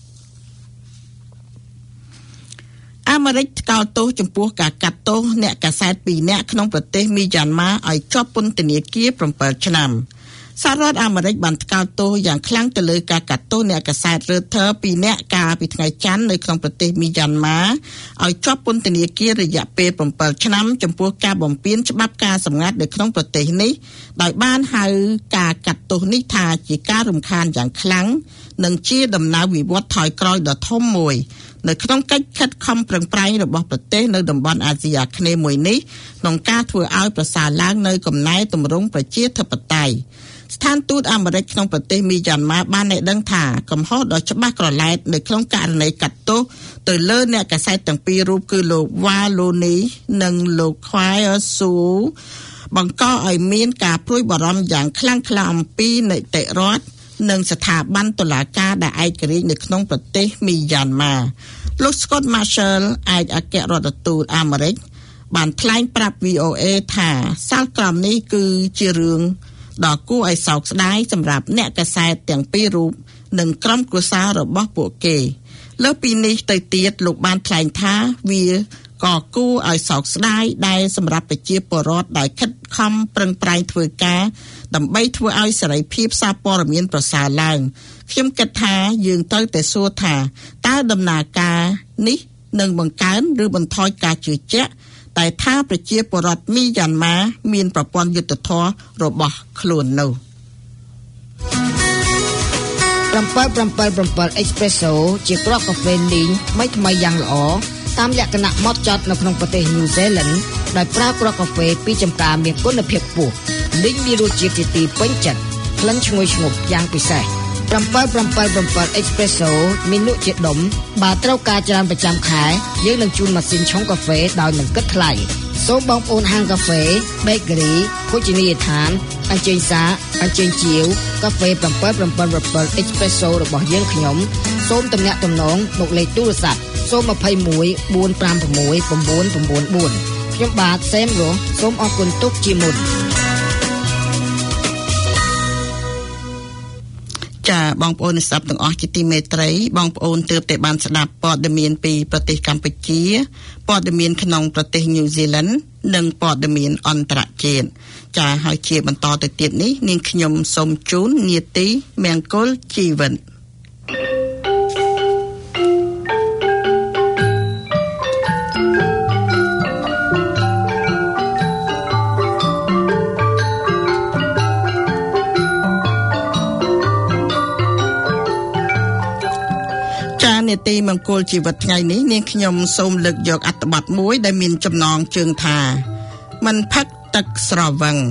អាមេរិកថ្កោលទោសចំពោះការកាត់ទោសអ្នកកាសែតពីរនាក់ក្នុងប្រទេសមីយ៉ាន់ម៉ាឲ្យជាប់ពន្ធនាគារ7ឆ្នាំសហរដ្ឋអាមេរិកបានថ្កោលទោសយ៉ាងខ្លាំងទៅលើការកាត់ទោសអ្នកកាសែត Reuters ពីរនាក់កាលពីថ្ងៃច័ន្ទនៅក្នុងប្រទេសមីយ៉ាន់ម៉ាឲ្យជាប់ពន្ធនាគាររយៈពេល7ឆ្នាំចំពោះការបំពានច្បាប់ការសម្ងាត់នៅក្នុងប្រទេសនេះដោយបានហៅការកាត់ទោសនេះថាជាការរំខានយ៉ាងខ្លាំងនិងជាដំណើរវិវត្តថយក្រោយដ៏ធំមួយនៅក្នុងកិច្ចខិតខំប្រឹងប្រែងរបស់ប្រទេសនៅតំបន់អាស៊ីអាគ្នេយ៍មួយនេះក្នុងការធ្វើឲ្យប្រសើរឡើងនៅកំណែទម្រង់ប្រជាធិបតេយ្យស្ថានទូតអាមេរិកក្នុងប្រទេសមីយ៉ាន់ម៉ាបានឲ្យដឹងថាកំហុសដ៏ច្បាស់ក្រឡែតនៅក្នុងករណីកាត់ទោសទៅលើអ្នកកាសែតទាំងពីររូបគឺលោក Waloni និងលោក Khoai Su បង្កឲ្យមានការព្រួយបារម្ភយ៉ាងខ្លាំងក្លាអំពីនីតិរដ្ឋនិងស្ថាប័នតុលាការដែលឯករាជ្យនៅក្នុងប្រទេសមីយ៉ាន់ម៉ាលោក Scott Marshall ឯកអគ្គរដ្ឋទូតអាមេរិកបានថ្លែងប្រាប់ វី អូ អេ ថាសាលក្រមនេះគឺជារឿងដ៏គួរឲ្យសោកស្ដាយសម្រាប់អ្នកកាសែតទាំងពីររូបនិងក្រុមគ្រួសាររបស់ពួកគេលើពីនេះទៅទៀតលោកបានថ្លែងថាវាក៏គួរឲ្យសោកស្ដាយដែរសម្រាប់ប្រជាពលរដ្ឋដែលខិតខំប្រឹងប្រែងធ្វើការដើម្បីធ្វើឲ្យសេរីភាពសារព័ត៌មានប្រសើរឡើងខ្ញុំគិតថាយើងត្រូវតែសួរថាតើដំណើរការនេះនឹងបង្កើនឬបន្ថយការជឿជាក់តែថាប្រជាពលរដ្ឋមីយ៉ាន់ម៉ាមានប្រព័ន្ធយុត្តិធម៌របស់ខ្លួននោះ 777 Espresso ជាគ្រាប់កាហ្វេលីងថ្មីថ្មីយ៉ាងល្អតាមលក្ខណៈម៉ត់ចត់នៅក្នុងប្រទេស New Zealand ដោយប្រើគ្រាប់កាហ្វេពីចម្ការមានគុណភាពខ្ពស់លីងមានរសជាតិជាទីពេញចិត្តក្លិនឈ្ងុយឈ្ងប់យ៉ាងពិសេស777 Espresso មានលក់ជាដុំបើត្រូវការច្រើនប្រចាំខែយើងនឹងជូនម៉ាស៊ីនឆុងកាហ្វេដោយមិនគិតថ្លៃសូមបងប្អូនហាងកាហ្វេ Bakery ភោជនីយដ្ឋានអញ្ជើញសាអញ្ជើញជាវកាហ្វេ777 Espresso របស់យើងខ្ញុំសូមទំនាក់ទំនងមកលេខទូរស័ព្ទសូមtwo one four five six nine nine fourខ្ញុំបាទសេមរស់សូមអរគុណទុកជាមុនចាបងប្អូនអ្នកស្ដាប់ទាំងអស់ជាទីមេត្រីបងប្អូនទើបតែបានស្ដាប់ព័ត៌មានពីប្រទេសកម្ពុជាព័ត៌មានក្នុងប្រទេសញូហ្សេឡង់និងព័ត៌មានអន្តរជាតិចាហើយជាបន្តទៅទៀតនេះនាងខ្ញុំសូមជូននាទីមង្គលជីវិតនាទីមង្គលជីវិតថ្ងៃនេះនាងខ្ញុំសូមលើកយកអត្ថបទមួយដែលមានចំណងជើងថាមិនផឹកទឹកស្រវឹង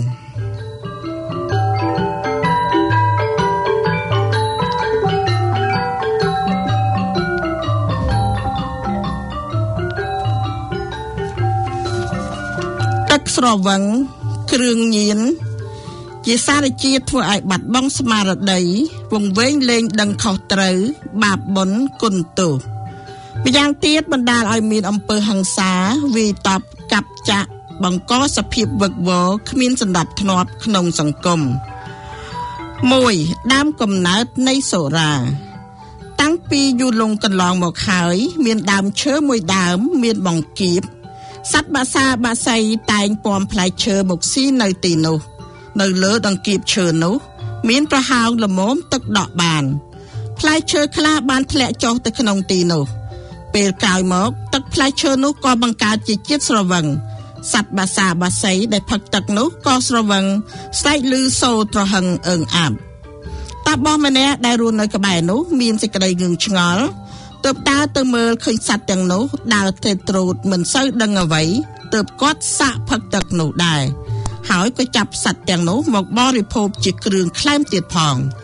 ទឹកស្រវឹងគ្រឿងញៀនជាសារជាតិធ្វើឲ្យបាត់បង់ស្មារតីវង្វេងលែងដឹងខុសត្រូវបាបបុណ្យគុណទោសម្យ៉ាងទៀតបណ្ដាលឲ្យមានអំពើហិង្សាវាយតប់កាប់ចាក់បង្កសភាពវឹកវរគ្មានសណ្ដាប់ធ្នាប់ក្នុងសង្គមមួយដើមកំណើតនៃសូរាតាំងពីយូរលង់កន្លងមកហើយមានដើមឈើមួយដើមមានបង្គាបសត្វបាសាបាសីតែងពំផ្លែឈើមកស៊ីនៅទីនោះនៅលើដង្កៀបឈើនោះមានប្រហោងល្មមទឹកដក់បានផ្លែឈើខ្លះបានធ្លាក់ចុះទៅក្នុងទីនោះពេលក្រោយមកទឹកផ្លែឈើនោះក៏បង្កើតជាជាតិស្រវឹងសត្វបាសាបាសីដែលផឹកទឹកនោះក៏ស្រវឹងស្រែកឮសូរត្រហឹងអើងអាប់តាបោះម្នាក់ដែលរស់នៅក្បែរនោះមានសេចក្តីងឿងឆ្ងល់ទើបដើរទៅមើលឃើញសត្វទាំងនោះដើរត្រេតត្រោតមិនសូវដឹងអ្វីទើបគាត់សាកផឹកទឹកនោះដែរហើយក៏ចាប់សត្វទាំងនោះមកបរិភោគជាគ្រឿងក្លែមទៀតផង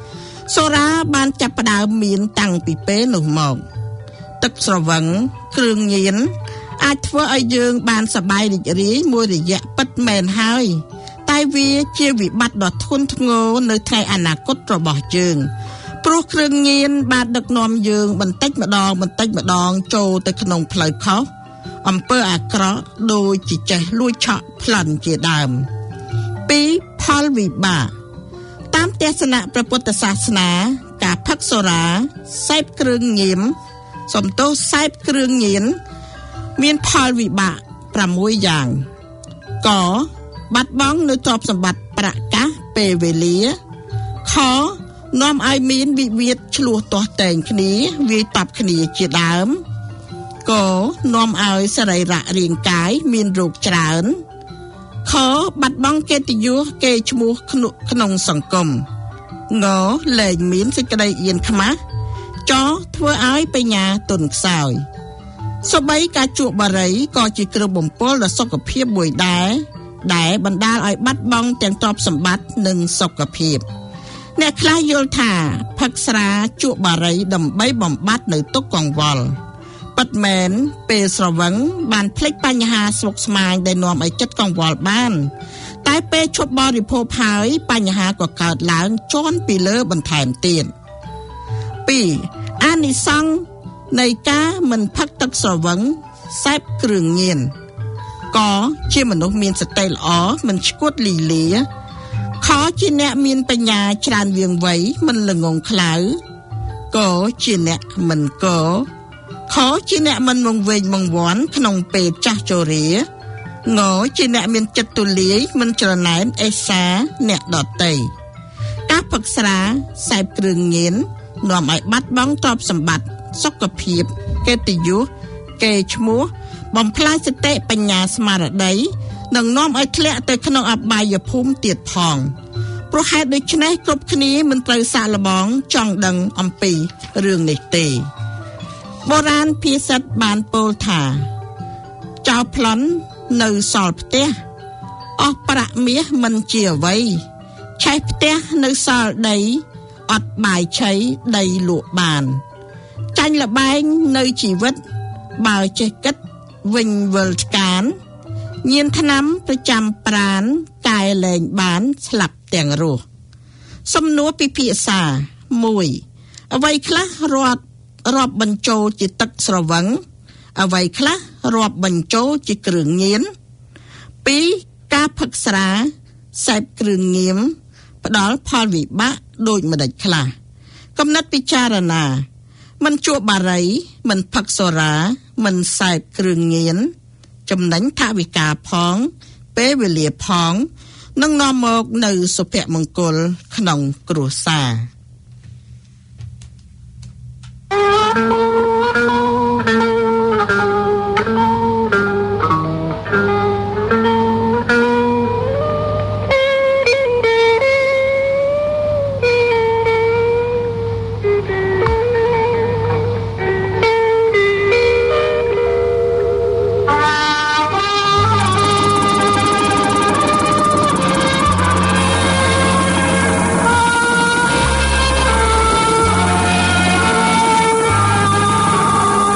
សូរ៉ាបានចាប់ផ្ដើមមានតាំងពីពេលនោះមកទឹកស្រវឹងគ្រឿងញៀនអាចធ្វើឲ្យយើងបានសប្បាយរីករាយមួយរយៈពិតមែនហើយតែវាជាវិបត្តិដ៏ធ្ងន់ធ្ងរនៅថ្ងៃអនាគតរបស់យើងព្រោះគ្រឿងញៀនបានដឹកនាំយើងបន្តិចម្ដងបន្តិចម្ដងចូលទៅក្នុងផ្លូវខុសអំពើអាក្រក់ដូចជាចេះលួចឆក់ប្លន់ជាដើមពីរផលវិបាកតាមទស្សនៈព្រះពុទ្ធសាសនាការផឹកសូរ៉ាសេពគ្រឿងញៀនសំទោសសេពគ្រឿងញៀនមានផលវិបាកប្រាំមួយយ៉ាងកបាត់បង់នូវទ្រព្យសម្បត្តិប្រាក់កាសពេលវេលាខនាំឲ្យមានវិវាទឆ្លោះទាស់តែងគ្នាវាយតប់គ្នាជាដើមកនាំឲ្យសរីរៈរាងកាយមានរោគច្រើនខបាត់បង់កិត្តិយសកេរ្តិ៍ឈ្មោះក្នុងសង្គមងលែងមានសេចក្តីអៀនខ្មាស់ចធ្វើឲ្យបញ្ញាទន់ខ្សោយសូម្បីការជក់បារីក៏ជាគ្រឿងបំពុលដល់សុខភាពមួយដែរដែលបណ្ដាលឲ្យបាត់បង់ទាំងទ្រព្យសម្បត្តិនិងសុខភាពអ្នកខ្លះយល់ថាផឹកស្រាជក់បារីដើម្បីបំបត្តិនៅទុក្ខកង្វល់ពិតមែនពេលស្រវឹងបានភ្លេចបញ្ហាស្មុគស្មាញដែលនាំឲ្យចិត្តកង្វល់បានតែពេលឈប់បរិភោគហើយបញ្ហាក៏កើតឡើងជាន់ពីលើបន្ថែមទៀតពីរអានិសង្សនៃការមិនផឹកទឹកស្រវឹងសេពគ្រឿងញៀនក៏ជាមនុស្សមានសតិល្អមិនឈួតលីលាខជាអ្នកមានបញ្ញាច្រើនវាងវៃមិនល្ងងខ្លៅក៏ជាអ្នកមិនកខជាអ្នកមិនវង្វេងវង្វាន់ក្នុងពេលចាស់ជរាងជាអ្នកមានចិត្តទូលាយមិនច្រណែនអេសាអ្នកដទៃការផឹកស្រាសេពគ្រឿងញៀននាំឲ្យបាត់បង់ទ្រព្យសម្បត្តិសុខភាពកិត្តិយសកេរ្តិ៍ឈ្មោះបំផ្លាញសតិបញ្ញាស្មារតីនិងនាំឲ្យធ្លាក់ទៅក្នុងអបាយភូមិទៀតផងព្រោះហេតុដូច្នេះគ្រប់គ្នាមិនត្រូវសាកល្បងចង់ដឹងអំពីរឿងនេះទេបុរាណភាសិតបានពោលថាចោលប្លន់នៅសល់ផ្ទះអស់ប្រាក់មាសមិនជាអ្វីឆេះផ្ទះនៅសល់ដីអត់បាយឆីដីលក់បានចាញ់លបែងនៅជីវិតបើចេះគិតវិញវិលឆ្កានញៀនថ្នាំប្រចាំប្រាណកែលែងបានស្លាប់ទាំងរស់សំណួរពិភាក្សាមួយអ្វីខ្លះរាប់រាប់បញ្ចូលជាទឹកស្រវឹងអ្វីខ្លះរាប់បញ្ចូលជាគ្រឿងញៀនពីរការផឹកស្រាសេពគ្រឿងញៀនផ្ដល់ផលវិបាកដូចម្ដេចខ្លះកំណត់ពិចារណាមិនជួបបារីមិនផឹកសូរ៉ាមិនសេពគ្រឿងញៀនចំណេញថវិកាផងពេលវេលាផងនឹងនាំមកនៅសុភមង្គលក្នុងគ្រួសារ។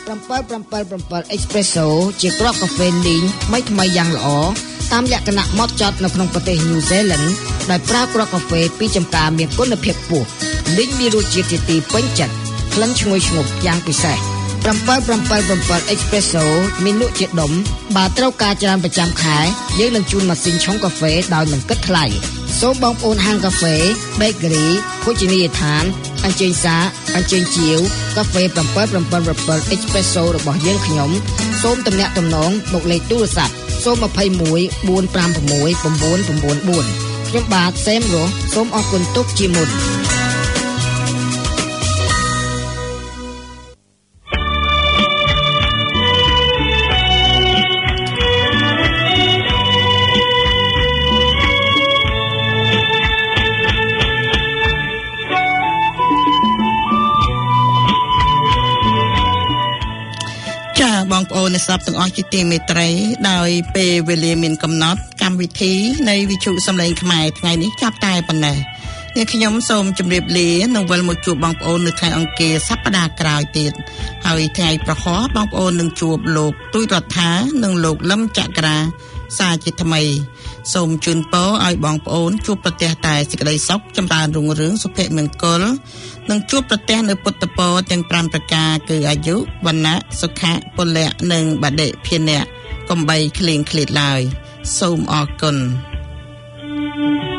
777 Espresso ជាគ្រាប់កាហ្វេលីងថ្មីថ្មីយ៉ាងល្អតាមលក្ខណៈម៉ត់ចត់នៅក្នុងប្រទេស New Zealand ដោយប្រើគ្រាប់កាហ្វេពីចម្ការមានគុណភាពខ្ពស់លីងមានរសជាតិជាទីពេញចិត្តក្លិនឈ្ងុយឈ្ងប់យ៉ាងពិសេស777 Espresso មានលក់ជាដុំបើត្រូវការច្រើនប្រចាំខែយើងនឹងជូនម៉ាស៊ីនឆុងកាហ្វេដោយមិនគិតថ្លៃសូមបងប្អូនហាងកាហ្វេ Bakery ភោជនីយដ្ឋានអញ្ជើញសាអញ្ជើញជាវកាហ្វេ777 Espresso របស់យើងខ្ញុំសូមទំនាក់ទំនងមកលេខទូរស័ព្ទសូមtwo one four five six nine nine fourខ្ញុំបាទសេមរស់សូមអរគុណទុកជាមុនបងប្អូនអ្នកស្ដាប់ទាំងអស់ជាទីមេត្រីដោយពេលវេលាមានកំណត់កម្មវិធីនៃវិទ្យុសំឡេងខ្មែរថ្ងៃនេះចាប់តែប៉ុណ្ណេះអ្នកខ្ញុំសូមជម្រាបលានិងវិលមកជួបបងប្អូននៅថ្ងៃអង្គារសប្តាហ៍ក្រោយទៀតហើយថ្ងៃប្រហោះបងប្អូននឹងជួបលោកទួយរដ្ឋានិងលោកលឹមចក្រាសាជាថ្មីសូមជូនពរឲ្យបងប្អូនជួបប្រទះតែសេចក្តីសុខចម្រើនរុងរឿងសុភមង្គលនិងជួបប្រទះនៅពុទ្ធពរទាំងfiveប្រការគឺអាយុវណ្ណៈសុខៈពលៈនិងបដិភានៈកំបីឃ្លៀងឃ្លាតឡើយសូមអរគុណ